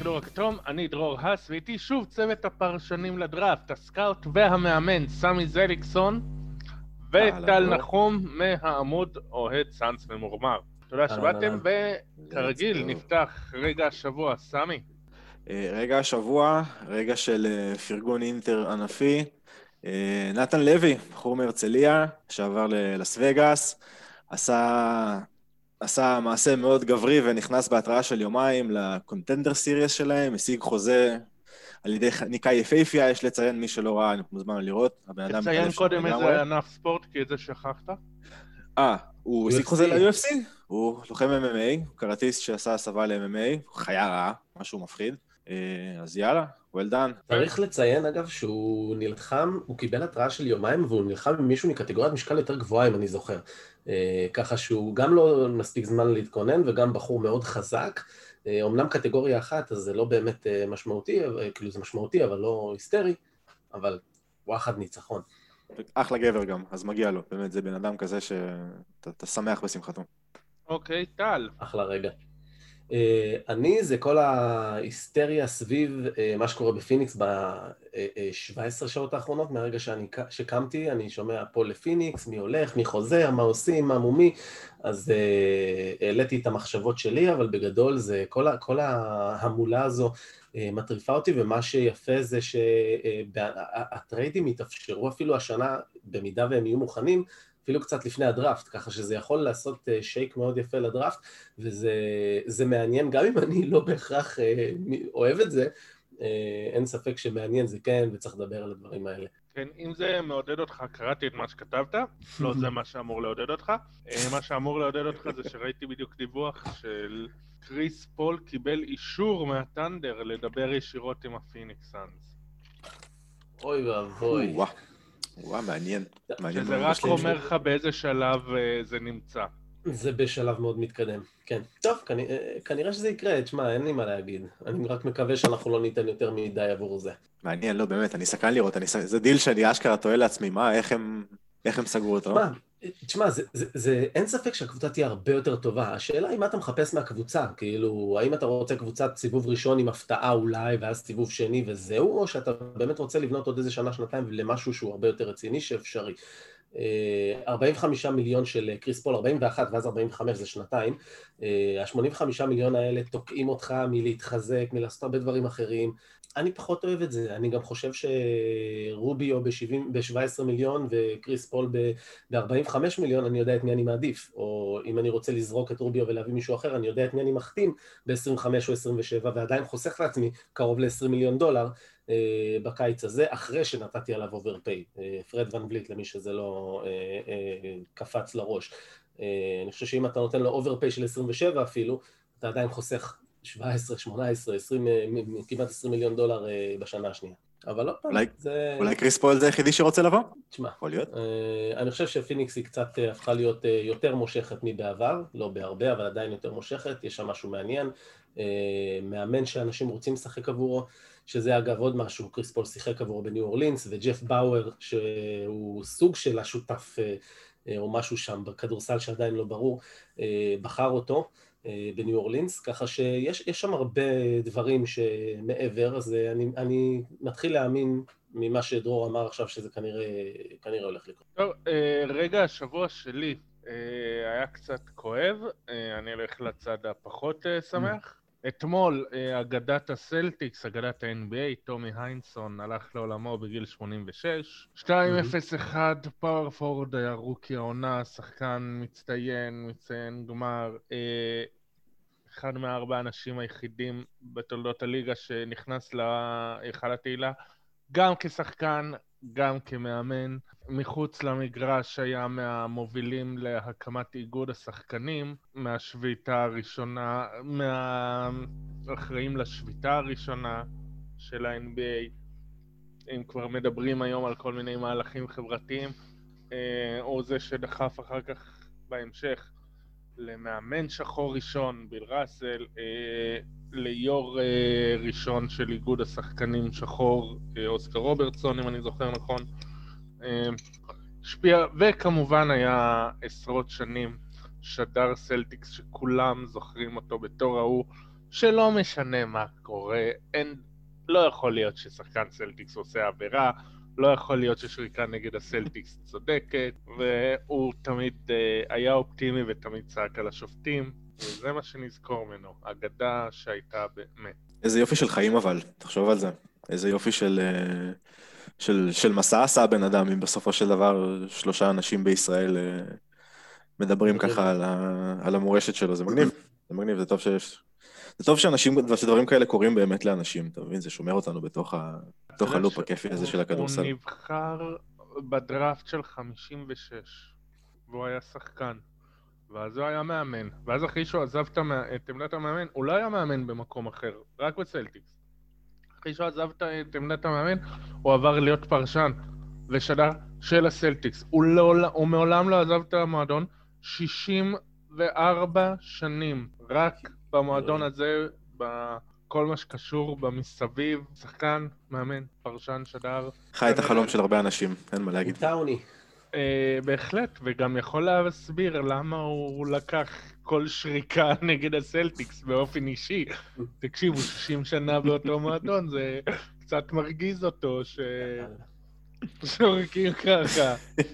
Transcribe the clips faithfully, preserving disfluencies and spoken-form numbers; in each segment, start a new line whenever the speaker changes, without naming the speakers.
השידור הכתום, אני דרור האס, ואיתי שוב צוות הפרשנים לדראפט, הסקאוט והמאמן, סמי זליקסון, וטל נחום מהעמוד אוהד סאנס ממורמר. תודה שבאתם, וכרגיל נפתח רגע השבוע. סמי.
רגע השבוע, רגע של פרגון אינטר ענפי. נתן לוי, בחור מהרצליה, שעבר ללס וגאס, עשה... עשה מעשה מאוד גברי ונכנס בהתראה של יומיים לקונטנדר סיריוס שלהם, השיג חוזה על ידי ניקה יפהפיה, יש לציין מי שלא ראה, אני מוזמן לראות.
תציין קודם איזה ענף ספורט, כי את זה שכחת.
אה, הוא השיג חוזה ל-יו אף סי, הוא לוחם אם אם איי, הוא קראטיסט שעשה הסבה ל-אם אם איי, חיה רעה, משהו מפחיד. אז יאללה, well done.
צריך לציין אגב שהוא נלחם, הוא קיבל התראה של יומיים והוא נלחם עם מישהו מקטגוריית משקל יותר גבוהה אם אני זוכר. ככה שהוא גם לא מספיק זמן להתכונן וגם בחור מאוד חזק. אמנם קטגוריה אחת אז זה לא באמת משמעותי, כאילו זה משמעותי אבל לא היסטרי, אבל הוא אחד ניצחון.
אחלה גבר גם, אז מגיע לו, באמת זה בן אדם כזה שאתה שמח בשמחתו.
אוקיי, טל.
אחלה רגע. אני זה כל ההיסטריה סביב מה שקורה בפיניקס ב-שבע עשרה שעות האחרונות, מהרגע שקמתי, אני שומע פה לפיניקס, מי הולך, מי חוזר, מה עושים, מה מומי, אז העליתי את המחשבות שלי, אבל בגדול זה כל ההמולה הזו מטריפה אותי, ומה שיפה זה שהטריידים יתאפשרו אפילו השנה, במידה והם יהיו מוכנים, אפילו קצת לפני הדראפט, ככה שזה יכול לעשות שייק מאוד יפה לדראפט, וזה מעניין, גם אם אני לא בהכרח אוהב את זה, אין ספק שמעניין זה כן, וצריך לדבר על הדברים האלה.
כן, אם זה מעודד אותך, קראתי את מה שכתבת, לא זה מה שאמור לעודד אותך, מה שאמור לעודד אותך זה שראיתי בדיוק דיווח של קריס פול קיבל אישור מהטנדר לדבר ישירות עם הפיניקס סאנס.
אוי ואבוי.
וואו, מעניין.
שזה רק אומר לך באיזה שלב זה נמצא.
זה בשלב מאוד מתקדם, כן. טוב, כנראה שזה יקרה, תשמע, אין לי מה להגיד. אני רק מקווה שאנחנו לא ניתן יותר מדי עבור זה.
מעניין, לא, באמת, אני סקרן לראות, זה דיל שאני אשכרה טועה לעצמי, מה, איך הם סגרו אותו?
מה? תשמע, זה, זה, זה, אין ספק שהקבוצה תהיה הרבה יותר טובה. השאלה היא מה אתה מחפש מהקבוצה, כאילו, האם אתה רוצה קבוצת סיבוב ראשון עם הפתעה אולי, ואז סיבוב שני וזהו, או שאתה באמת רוצה לבנות עוד איזה שנה, שנתיים, למשהו שהוא הרבה יותר רציני שאפשרי. ארבעים וחמישה מיליון של קריס פול, ארבעים ואחת ואז ארבעים וחמש זה שנתיים. ה-שמונים וחמישה מיליון האלה תוקעים אותך מלהתחזק, מלעשות הרבה דברים אחרים. אני פחות אוהב את זה, אני גם חושב שרוביו ב-שבע עשרה מיליון וקריס פול ב-ארבעים וחמישה מיליון, אני יודע את מי אני מעדיף, או אם אני רוצה לזרוק את רוביו ולהביא מישהו אחר, אני יודע את מי אני מחתים ב-עשרים וחמש או עשרים ושבע, ועדיין חוסך לעצמי קרוב ל-עשרים מיליון דולר בקיץ הזה, אחרי שנתתי עליו אוברפיי, פרד ון וליט למי שזה לא קפץ לראש. אני חושב שאם אתה נותן לו אוברפיי של עשרים ושבע אפילו, אתה עדיין חוסך שבע עשרה, שמונה עשרה, עשרים, כמעט עשרים מיליון דולר בשנה השנייה. אבל לא,
זה... אולי קריס פול זה היחידי שרוצה לבוא?
תשמע,
יכול להיות.
אני חושב שפיניקס היא קצת הפכה להיות יותר מושכת מבעבר, לא בהרבה, אבל עדיין יותר מושכת, יש שם משהו מעניין, מאמן שאנשים רוצים לשחק עבורו, שזה אגב עוד משהו, קריס פול שיחק עבורו בניו אורלינס, וג'ף באואר, שהוא סוג של השותף או משהו שם, בכדורסל שעדיין לא ברור, בחר אותו, בניו אורלינס, ככה שיש שם הרבה דברים שמעבר, אז אני, אני מתחיל להאמין ממה שדרור אמר עכשיו, שזה כנראה, כנראה הולך לקרות.
טוב, רגע השבוע שלי היה קצת כואב, אני אלך לצד הפחות שמח. אתמול אגדת הסלטיקס, אגדת ה-אן בי איי, טומי היינסון, הלך לעולמו בגיל שמונים ושש. שתיים אפס אחת, פאוור פורד, הרוקי העונה, שחקן מצטיין, מצטיין גמר. אחד מהארבע האנשים היחידים בתולדות הליגה שנכנס להיכל התהילה, גם כשחקן, גם כמאמן. מחוץ למגרש היה מהמובילים להקמת איגוד השחקנים, מהשביתה הראשונה, מהאחראים לשביתה הראשונה של ה-אן בי איי. אם כבר מדברים היום על כל מיני מהלכים חברתיים, או זה שדחף אחר כך בהמשך, למאמן שחור ראשון, ביל ראסל, אה, ליור אה, ראשון של איגוד השחקנים שחור, אה, אוסקר רוברטסון, אם אני זוכר נכון. אה, שפיע, וכמובן היה עשרות שנים שדר סלטיקס שכולם זוכרים אותו בתור ההוא שלא משנה מה קורה, אין, לא יכול להיות ששחקן סלטיקס עושה עבירה, לא יכול להיות ששריקה נגד הסלטיקס צודקת, והוא תמיד אה, היה אופטימי ותמיד צעק על השופטים, וזה מה שנזכור ממנו, אגדה שהייתה באמת.
איזה יופי של חיים אבל, תחשוב על זה. איזה יופי של, אה, של, של מסע עשה הבן אדם, אם בסופו של דבר שלושה אנשים בישראל אה, מדברים ככה על, ה, על המורשת שלו, זה מגניב, זה מגניב, זה טוב שיש... זה טוב שאנשים, שדברים כאלה קורים באמת לאנשים, אתה מבין? זה שומר אותנו בתוך, ה, בתוך הלופ הכיפי הזה של הכדורסל.
הוא נבחר בדראפט של חמישים ושש, והוא היה שחקן, ואז הוא היה מאמן, ואז אחרי שהוא עזב את עמדת המאמן, הוא לא היה מאמן במקום אחר, רק בסלטיקס. אחרי שהוא עזב את עמדת המאמן, הוא עבר להיות פרשן ושדר של הסלטיקס. הוא, לא, הוא מעולם לא עזב את המועדון, שישים וארבע שנים, רק במועדון הזה, בכל מה שקשור במסביב, שחקן, מאמן, פרשן, שדר.
חי את החלום של הרבה אנשים, אין מה להגיד.
טאוני.
בהחלט, וגם יכול להסביר למה הוא לקח כל שריקה נגד הסלטיקס באופן אישי. תקשיבו, שישים שנה באותו מועדון, זה קצת מרגיז אותו ש... שורקים ככה.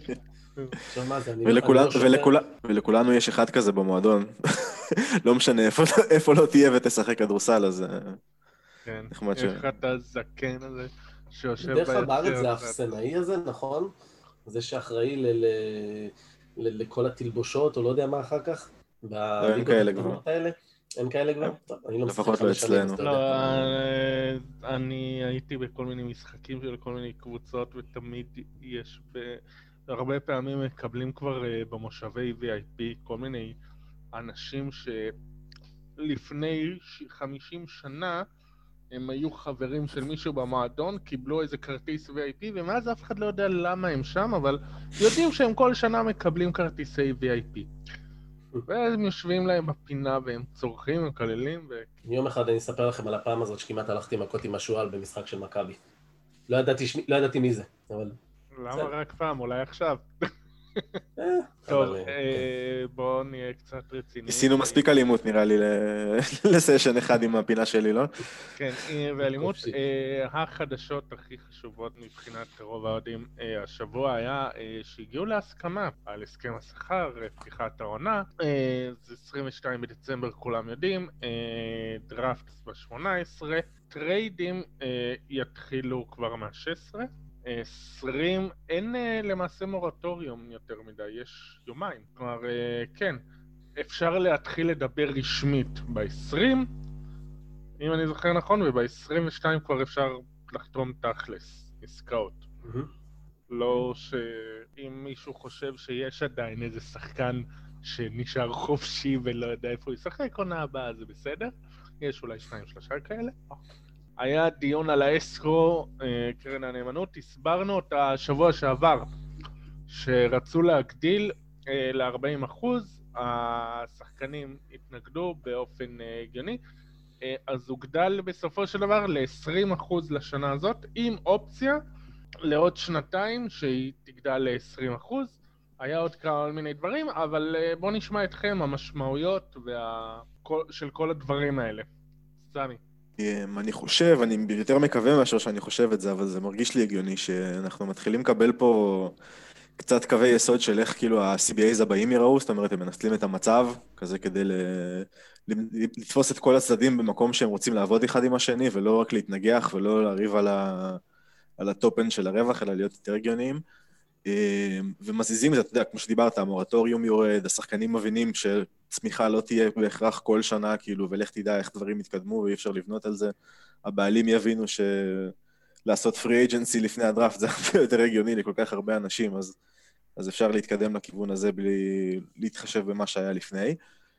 ולכולנו יש אחד כזה במועדון, לא משנה איפה לא תהיה ותשחק כדורסל, אז
כן, איך אתה זקן הזה שיושב
בדרך כלל בארץ זה האפסנאי הזה, נכון? זה שאחראי לכל התלבושות, או לא יודע מה אחר כך,
אין כאלה כבר.
אין כאלה כבר?
לפחות לא אצלנו.
לא, אני הייתי בכל מיני משחקים של כל מיני קבוצות, ותמיד יש, הרבה פעמים מקבלים כבר במושבי וי איי פי כל מיני אנשים שלפני חמישים שנה הם היו חברים של מישהו במועדון, קיבלו איזה כרטיס וי איי פי, ומאז אף אחד לא יודע למה הם שם, אבל יודעים שהם כל שנה מקבלים כרטיסי וי איי פי. והם יושבים להם בפינה והם צורכים, הם כללים ו...
יום אחד אני אספר לכם על הפעם הזאת שכמעט הלכתי מכות עם השואל במשחק של מכבי. לא ידעתי, לא ידעתי מי זה, אבל...
למה רק פעם? אולי עכשיו. טוב, בואו נהיה קצת רציניים.
עשינו מספיק אלימות נראה לי לסשן אחד עם הפינה שלי, לא?
כן, ואלימות, החדשות הכי חשובות מבחינת רוב האוהדים השבוע היה שהגיעו להסכמה על הסכם השכר, פתיחת העונה, זה עשרים ושניים בדצמבר כולם יודעים, דראפט ב-שמונה עשרה, טריידים יתחילו כבר מה-שש עשרה, עשרים, אין למעשה מורטוריום יותר מדי, יש יומיים. כלומר, כן, אפשר להתחיל לדבר רשמית ב-עשרים, אם אני זוכר נכון, וב-עשרים ושתיים כבר אפשר לחתום תכלס, עסקאות. Mm-hmm. לא שאם מישהו חושב שיש עדיין איזה שחקן שנשאר חופשי ולא יודע איפה הוא ישחק, עונה הבאה זה בסדר, יש אולי שניים שלושה כאלה. היה דיון על האסקרו, קרן הנאמנות, הסברנו אותה שבוע שעבר, שרצו להגדיל ל-ארבעים אחוז, השחקנים התנגדו באופן הגיוני, אז הוגדל בסופו של דבר ל-עשרים אחוז לשנה הזאת, עם אופציה לעוד שנתיים שהיא תגדל ל-עשרים אחוז, היה עוד כמה מיני דברים, אבל בואו נשמע אתכם המשמעויות וה... של כל הדברים האלה. סמי.
אני חושב, אני יותר מקווה מאשר שאני חושב את זה, אבל זה מרגיש לי הגיוני שאנחנו מתחילים לקבל פה קצת קווי יסוד של איך כאילו ה-סי בי איז הבאים יראו, זאת אומרת, הם מנצלים את המצב, כזה כדי לתפוס את כל הצדדים במקום שהם רוצים לעבוד אחד עם השני, ולא רק להתנגח ולא להריב על, ה... על הטופן של הרווח, אלא להיות יותר הגיוניים. ומזיזים את זה, אתה יודע, כמו שדיברת, המורטוריום יורד, השחקנים מבינים שצמיחה לא תהיה בהכרח כל שנה, כאילו, ולך תדע איך דברים יתקדמו, ואי אפשר לבנות על זה. הבעלים יבינו שלעשות פרי אייג'נסי לפני הדראפט זה הרבה יותר הגיוני לכל כך הרבה אנשים, אז, אז אפשר להתקדם לכיוון הזה בלי להתחשב במה שהיה לפני.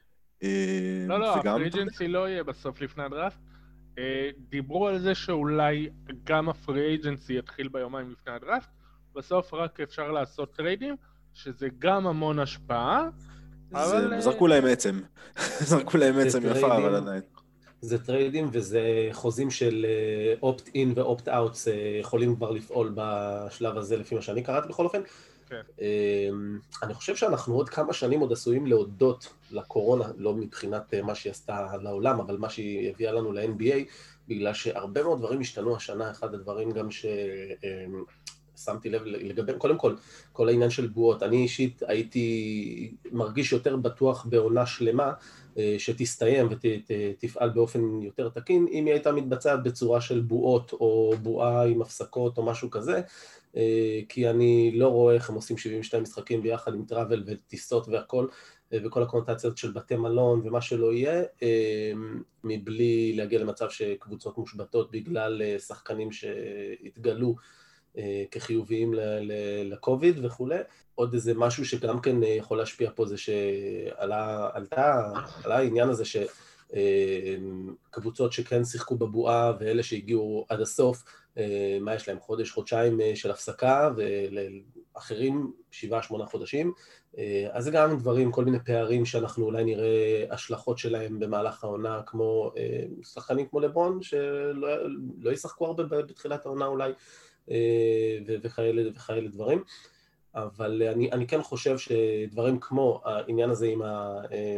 לא, לא, הפרי אייג'נסי לא יהיה בסוף לפני הדראפט. דיברו על זה שאולי גם הפרי אייג'נסי יתחיל ביומיים לפני הדראפט, בסוף רק אפשר לעשות טריידים, שזה גם המון השפעה, אבל...
זרקו להם עצם, זרקו להם עצם יפה, אבל עדיין.
זה טריידים וזה חוזים של אופט-אין ואופט-אאוט יכולים כבר לפעול בשלב הזה, לפי מה שאני קראתי בכל אופן.
כן.
אני חושב שאנחנו עוד כמה שנים עוד עשויים להודות לקורונה, לא מבחינת מה שהיא עשתה לעולם, אבל מה שהיא הביאה לנו ל-אן בי איי, בגלל שהרבה מאוד דברים השתנו השנה. אחד הדברים גם ששמתי לב לגבי, קודם כל, כל העניין של בועות. אני אישית הייתי מרגיש יותר בטוח בעונה שלמה, שתסתיים ותפעל באופן יותר תקין, אם היא הייתה מתבצעת בצורה של בועות או בועה עם הפסקות או משהו כזה, כי אני לא רואה איך הם עושים שבעים ושתיים משחקים ביחד עם טראבל וטיסות והכל, וכל הקונוטציות של בתי מלון ומה שלא יהיה, מבלי להגיע למצב שקבוצות מושבתות בגלל שחקנים שהתגלו כחיוביים לקוביד וכו'. עוד איזה משהו שגם כן יכול להשפיע פה זה שעלה עלתה, עלה העניין הזה שקבוצות שכן שיחקו בבועה ואלה שהגיעו עד הסוף, מה יש להם? חודש, חודשיים של הפסקה, ולאחרים שבעה, שמונה חודשים. אז זה גם דברים, כל מיני פערים שאנחנו אולי נראה השלכות שלהם במהלך העונה, כמו שחקנים כמו לברון, שלא ישחקו הרבה בתחילת העונה אולי, וכאלה וכאלה דברים. אבל אני, אני כן חושב שדברים כמו העניין הזה עם ה...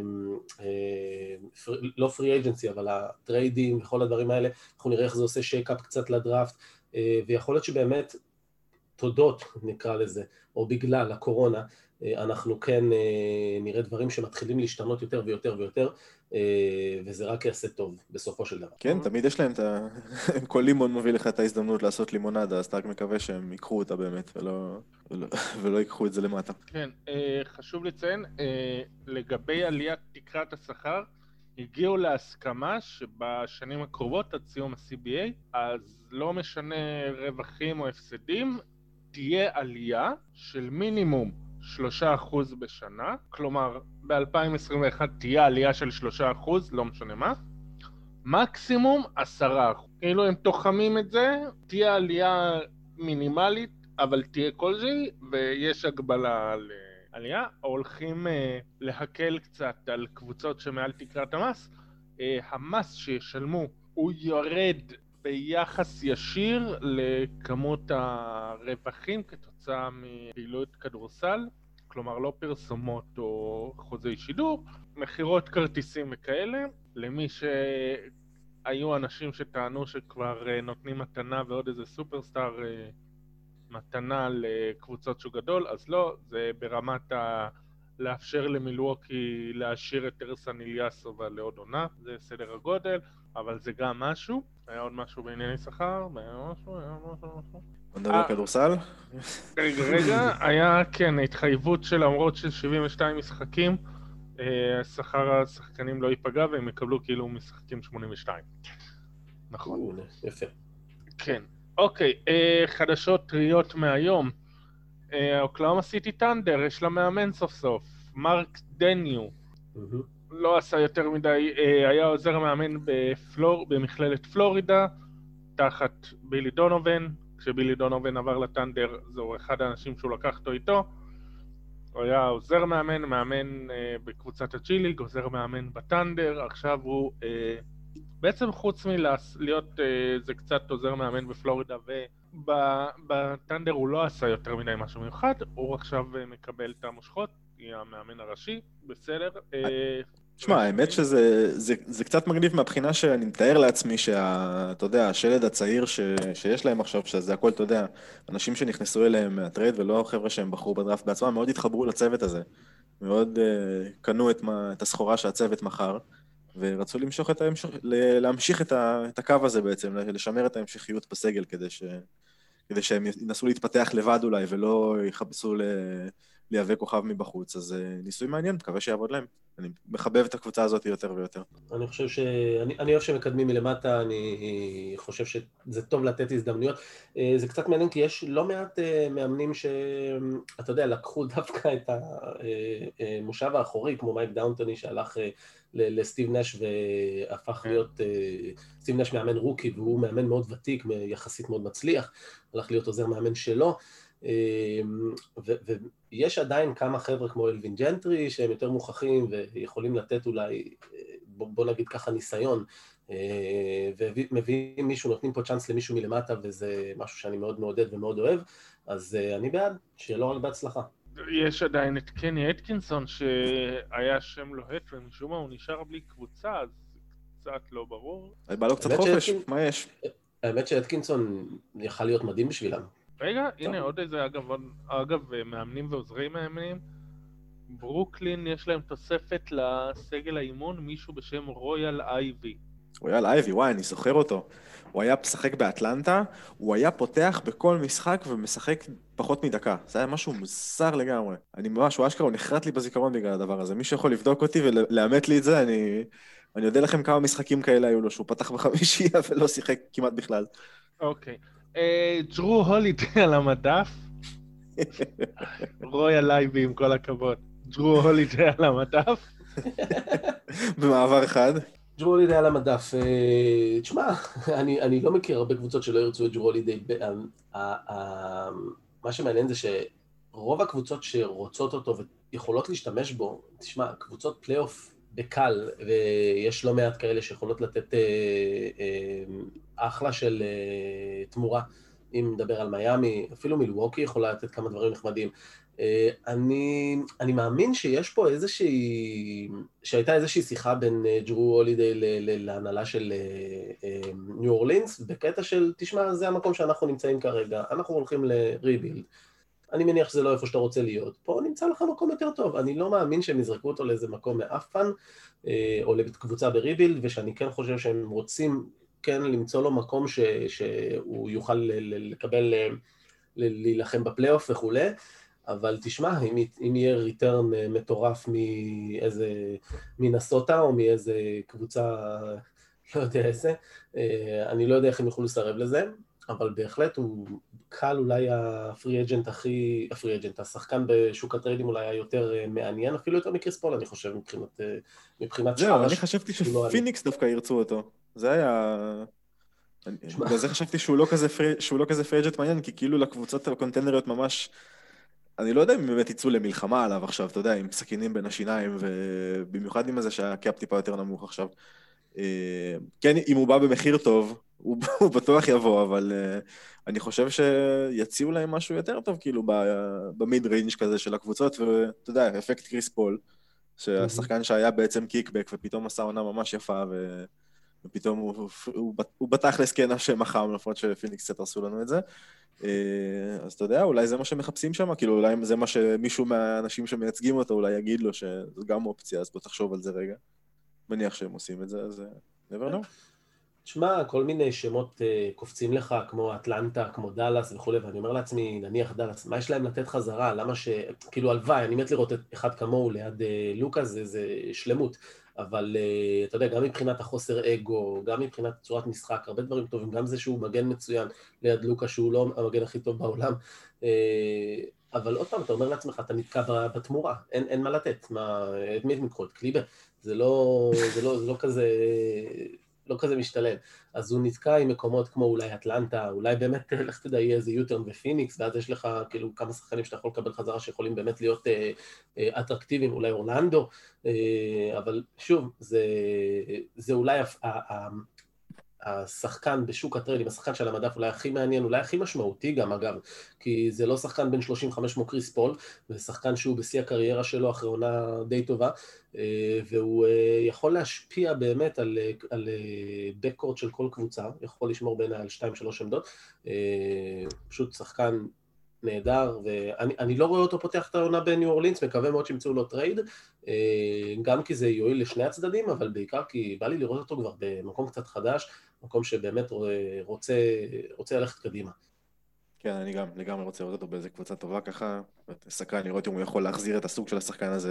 לא פרי אייג'נסי, אבל הטריידים וכל הדברים האלה, אנחנו נראה איך זה עושה שייקאפ קצת לדראפט, ויכול להיות שבאמת תודות, נקרא לזה, או בגלל הקורונה, אנחנו כן נראה דברים שמתחילים להשתנות יותר ויותר ויותר, וזה רק יעשה טוב בסופו של דבר.
כן, תמיד יש להם את ה... כל לימון מביא לך את ההזדמנות לעשות לימונדה, אז אתה רק מקווה שהם ייקחו אותה באמת, ולא, ולא, ולא ייקחו את זה למטה.
כן, חשוב לציין, לגבי עליית תקרת השכר, הגיעו להסכמה שבשנים הקרובות עד סיום ה-סי בי איי, אז לא משנה רווחים או הפסדים, תהיה עלייה של מינימום שלושה אחוז בשנה, כלומר ב-אלפיים עשרים ואחת תהיה עלייה של שלושה אחוז, לא משנה מה, מקסימום עשרה אחוז. כאילו הם תוחמים את זה, תהיה עלייה מינימלית, אבל תהיה כלשהי, ויש הגבלה לעלייה. הולכים uh, להקל קצת על קבוצות שמעל תקרת המס, uh, המס שישלמו הוא יורד ביחס ישיר לכמות הרווחים כתוצאה מפעילות כדורסל, כלומר לא פרסומות או חוזי שידור, מחירות כרטיסים וכאלה. למי שהיו אנשים שטענו שכבר נותנים מתנה ועוד איזה סופרסטאר מתנה לקבוצות שהוא גדול, אז לא, זה ברמת ה... לאפשר למילווקי להשאיר את ארסן איליאסובה לעוד עונה, זה סדר הגודל, אבל זה גם משהו. היה עוד משהו בענייני שכר? היה משהו? היה משהו? משהו?
בוא נדבר כדורסל?
רגע, רגע, היה, כן, התחייבות של למרות של שבעים ושתיים משחקים, שכר השחקנים לא ייפגע והם יקבלו כאילו משחקים שמונים ושתיים. נכון.
יפה.
כן. אוקיי, חדשות טריות מהיום. אוקלהומה סיטי טנדר, יש לה מאמן סוף סוף, מרק דניו. לא עשה יותר מדי, היה עוזר מאמן בפלור, במכללת פלורידה, תחת בילי דונובן. כשבילי דונובן עבר לטנדר, זהו אחד האנשים שהוא לקח אותו איתו. הוא היה עוזר מאמן, מאמן אה, בקבוצת הצ'יליג, עוזר מאמן בטנדר. עכשיו הוא, אה, בעצם חוץ מלהיות אה, זה קצת עוזר מאמן בפלורידה, ובטנדר הוא לא עשה יותר מדי משהו מיוחד, הוא עכשיו אה, מקבל את המושכות, היא המאמן הראשי, בסדר. אה,
תשמע, האמת שזה זה, זה קצת מגניב מהבחינה שאני מתאר לעצמי שה, אתה יודע, השלד הצעיר ש, שיש להם עכשיו, שזה הכל, אתה יודע, אנשים שנכנסו אליהם מהטרייד ולא חבר'ה שהם בחרו בדראפט בעצמם, מאוד התחברו לצוות הזה, מאוד uh, קנו את, מה, את הסחורה שהצוות מחר, ורצו למשוך את ההמשך, להמשיך את, ה, את הקו הזה בעצם, לשמר את ההמשכיות בסגל כדי, ש, כדי שהם ינסו להתפתח לבד אולי ולא יחפשו ל... להיאבק כוכב מבחוץ, אז ניסוי מעניין, מקווה שיעבוד להם. אני מחבב את הקבוצה הזאת יותר ויותר.
אני חושב ש... אני, אני אוהב שמקדמים מלמטה, אני חושב שזה טוב לתת הזדמנויות. זה קצת מעניין, כי יש לא מעט מאמנים שאתה יודע, לקחו דווקא את המושב האחורי, כמו מייק דאונטוני, שהלך לסטיב נש והפך להיות... סטיב נש מאמן רוקי, והוא מאמן מאוד ותיק, יחסית מאוד מצליח, הלך להיות עוזר מאמן שלו, ויש עדיין כמה חבר'ה כמו אלווין ג'נטרי שהם יותר מוכחים ויכולים לתת אולי, בוא נגיד ככה, ניסיון ומביאים מישהו, נותנים פה צ'אנס למישהו מלמטה, וזה משהו שאני מאוד מעודד ומאוד אוהב, אז אני בעד, שיהיה לו רק בהצלחה.
יש עדיין את קני אטקינסון שהיה שם לוהט ומשום מה הוא נשאר בלי קבוצה, אז קצת לא ברור.
בא לו קצת חופש, מה יש?
האמת שאטקינסון יכל להיות מדהים בשבילם.
רגע, הנה עוד איזה, אגב, אגב, מאמנים ועוזרי מאמנים, ברוקלין יש להם תוספת לסגל האימון, מישהו בשם רויאל אייבי.
רויאל אייבי, וואי, אני זוכר אותו. הוא היה משחק באטלנטה, הוא היה פותח בכל משחק ומשחק פחות מדקה. זה היה משהו מוזר לגמרי. אני ממש, הוא אשכרה, הוא נחרט לי בזיכרון בגלל הדבר הזה. מי שיכול לבדוק אותי ולאמת לי את זה, אני, אני יודע לכם כמה משחקים כאלה היו לו, שהוא פתח בחמישייה ולא שיחק כמעט בכלל.
אוקיי. ג'רו הולידי על המדף. רויאל אייבי עם כל הכבוד. ג'רו הולידי על המדף.
במעבר אחד.
ג'רו הולידי על המדף. תשמע, אני, אני לא מכיר הרבה קבוצות שלא ירצו את ג'רו הולידי. מה שמעניין זה שרוב הקבוצות שרוצות אותו ויכולות להשתמש בו, תשמע, קבוצות פלייאוף בקל, ויש לא מעט כאלה שיכולות לתת אחלה של תמורה. אם נדבר על מיימי, אפילו מילווקי יכולה לתת כמה דברים נחמדים. אני, אני מאמין שיש פה איזושהי, שהייתה איזושהי שיחה בין ג'רו הולידי להנהלה של ניו אורלינס, בקטע של, תשמע, זה המקום שאנחנו נמצאים כרגע, אנחנו הולכים לריבילד. אני מניח שזה לא איפה שאתה רוצה להיות. פה נמצא לך מקום יותר טוב. אני לא מאמין שהם יזרקו אותו לאיזה מקום מאפן, או לקבוצה בריבילד, ושאני כן חושב שהם רוצים כן למצוא לו מקום ש, שהוא יוכל לקבל, להילחם בפלייאוף וכו'. אבל תשמע, אם, אם יהיה ריטרן מטורף מאיזה מינסוטה, או מאיזה קבוצה, לא יודע איזה, אני לא יודע איך הם יוכלו לסרב לזה, אבל בהחלט הוא קל אולי הפרי אג'נט הכי, הפרי אג'נט, השחקן בשוק הטריידים אולי היותר מעניין, אפילו יותר מקריס פול, אני חושב, מבחינת, מבחינת
זהו, אני חשבתי שפיניקס דווקא ירצו אותו. זה היה... בגלל זה חשבתי שהוא לא כזה פרי, שהוא לא כזה פרי אג'נט מעניין, כי כאילו לקבוצות הקונטנריות ממש... אני לא יודע אם באמת יצאו למלחמה עליו עכשיו, אתה יודע, עם סכינים בין השיניים, ובמיוחד עם זה שהקאפ טיפה יותר נמוך עכשיו. כן, אם הוא בא במחיר טוב, הוא, הוא בטוח יבוא, אבל uh, אני חושב שיציעו להם משהו יותר טוב, כאילו, במיד ריינג' כזה של הקבוצות, ואתה יודע, אפקט קריס פול, שהשחקן שהיה בעצם קיקבק, ופתאום עשה עונה ממש יפה, ו... ופתאום הוא, הוא, הוא בטח לסקנה שמחם, לפחות שפיניקס קצת עשו לנו את זה. אז אתה יודע, אולי זה מה שמחפשים שם, כאילו אולי זה מה שמישהו מהאנשים שמייצגים אותו אולי יגיד לו שזו גם אופציה, אז בוא תחשוב על זה רגע. מניח שהם עושים את זה, אז never know.
תשמע, כל מיני שמות קופצים לך, כמו אטלנטה, כמו דלס וכו', ואני אומר לעצמי, נניח דלס, מה יש להם לתת חזרה? למה ש... כאילו הלוואי, אני מת לראות את אחד כמוהו ליד לוקאס, זה, זה שלמות. אבל אתה יודע, גם מבחינת החוסר אגו, גם מבחינת צורת משחק, הרבה דברים טובים, גם זה שהוא מגן מצוין ליד לוקה, שהוא לא המגן הכי טוב בעולם, אבל עוד פעם, אתה אומר לעצמך, אתה נתקע בתמורה, אין, אין מה לתת, מה, את מי תמקחו, את קליבר, זה לא, זה לא, זה לא כזה, לא כזה משתלם, אז הוא נתקע עם מקומות כמו אולי אטלנטה, אולי באמת, לך תדע, יהיה איזה יוטרן ופיניקס, ואז יש לך כאילו כמה שחקנים שאתה יכול לקבל חזרה, שיכולים באמת להיות אה, אה, אטרקטיביים, אולי אורלנדו, אה, אבל שוב, זה, זה אולי ה, ה, השחקן בשוק הטריידים, השחקן של המדף אולי הכי מעניין, אולי הכי משמעותי גם אגב, כי זה לא שחקן בין שלושים וחמש כמו קריס פול, זה שחקן שהוא בשיא הקריירה שלו אחרי עונה די טובה, והוא יכול להשפיע באמת על, על בקורד של כל קבוצה, יכול לשמור בין על שתיים שלוש עמדות, פשוט שחקן נהדר, ואני אני לא רואה אותו פותח את העונה בניו אורלינס, מקווה מאוד שימצאו לו טרייד, גם כי זה יועיל לשני הצדדים, אבל בעיקר כי בא לי לראות אותו כבר במקום קצת חדש, מקום שבאמת רוצה, רוצה ללכת קדימה.
כן, אני גם לגמרי רוצה לראות אותו באיזה קבוצה טובה ככה, סקרן לראות אם הוא יכול להחזיר את הסוג של השחקן הזה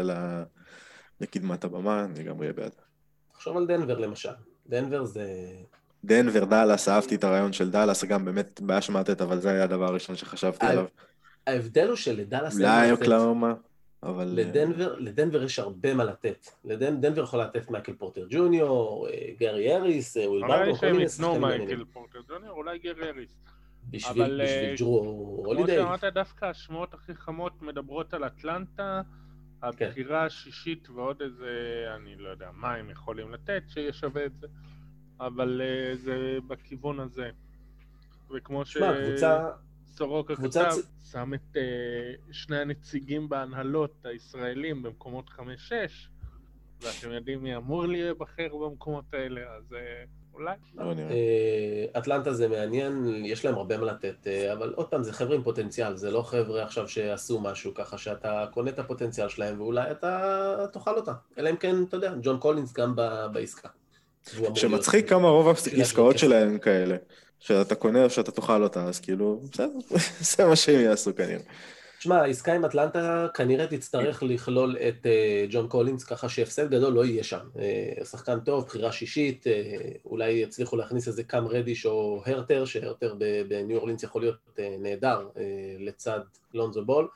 לקדמת הבמה, אני גם רואה בעד.
תחשוב על דנבר למשל, דנבר זה...
דנבר, דלס, אהבתי את הרעיון של דלס, גם באמת בעיה שמעתת, אבל זה היה הדבר הראשון שחשבתי עליו.
ההבדל הוא שלדלס...
אולי אוקלהומה, אבל...
לדנבר, לדנבר יש הרבה מה לתת. לדנבר יכול לתת מייקל פורטר ג'וניור, גרי אריס, וויל ברדו, כל מיני שחקנים מעניינים.
אולי שהם יתנו מייקל פורטר ג'וניור, אולי גרי אריס.
בשביל ג'רו הולידיי.
כמו שאמרת, דווקא השמועות הכי חמות מדברות על אטלנטה, הבחירה השישית ועוד איזה, אני לא יודע מה הם יכולים לתת, שישווה את זה. אבל uh, זה בכיוון הזה. וכמו
שמע, קבוצה...
שסורוקה
קבוצה...
כתב, שם את uh, שני הנציגים בהנהלות הישראלים במקומות חמש שש, ואתם יודעים מי אמור להיבחר במקומות האלה, אז uh, אולי.
לא נראה.
אטלנטה זה מעניין, יש להם הרבה מה לתת, אבל עוד פעם, זה חבר'ה עם פוטנציאל, זה לא חבר'ה עכשיו שעשו משהו, ככה שאתה קונה את הפוטנציאל שלהם, ואולי אתה תאכל אותה. אלא אם כן, אתה יודע, ג'ון קולינס גם בעסקה.
שמצחיק כמה רוב העסקאות שלהם כאלה, שאתה קונה או שאתה תאכל אותה, אז כאילו, בסדר, זה מה שהם יעשו כנראה.
תשמע, העסקה עם אטלנטה כנראה תצטרך לכלול את ג'ון קולינס, ככה שהפסד גדול לא יהיה שם. שחקן טוב, בחירה שישית, אולי יצליחו להכניס איזה קאם רדיש או הרטר, שהרטר בניו אורלינס יכול להיות נהדר לצד לונזו בול.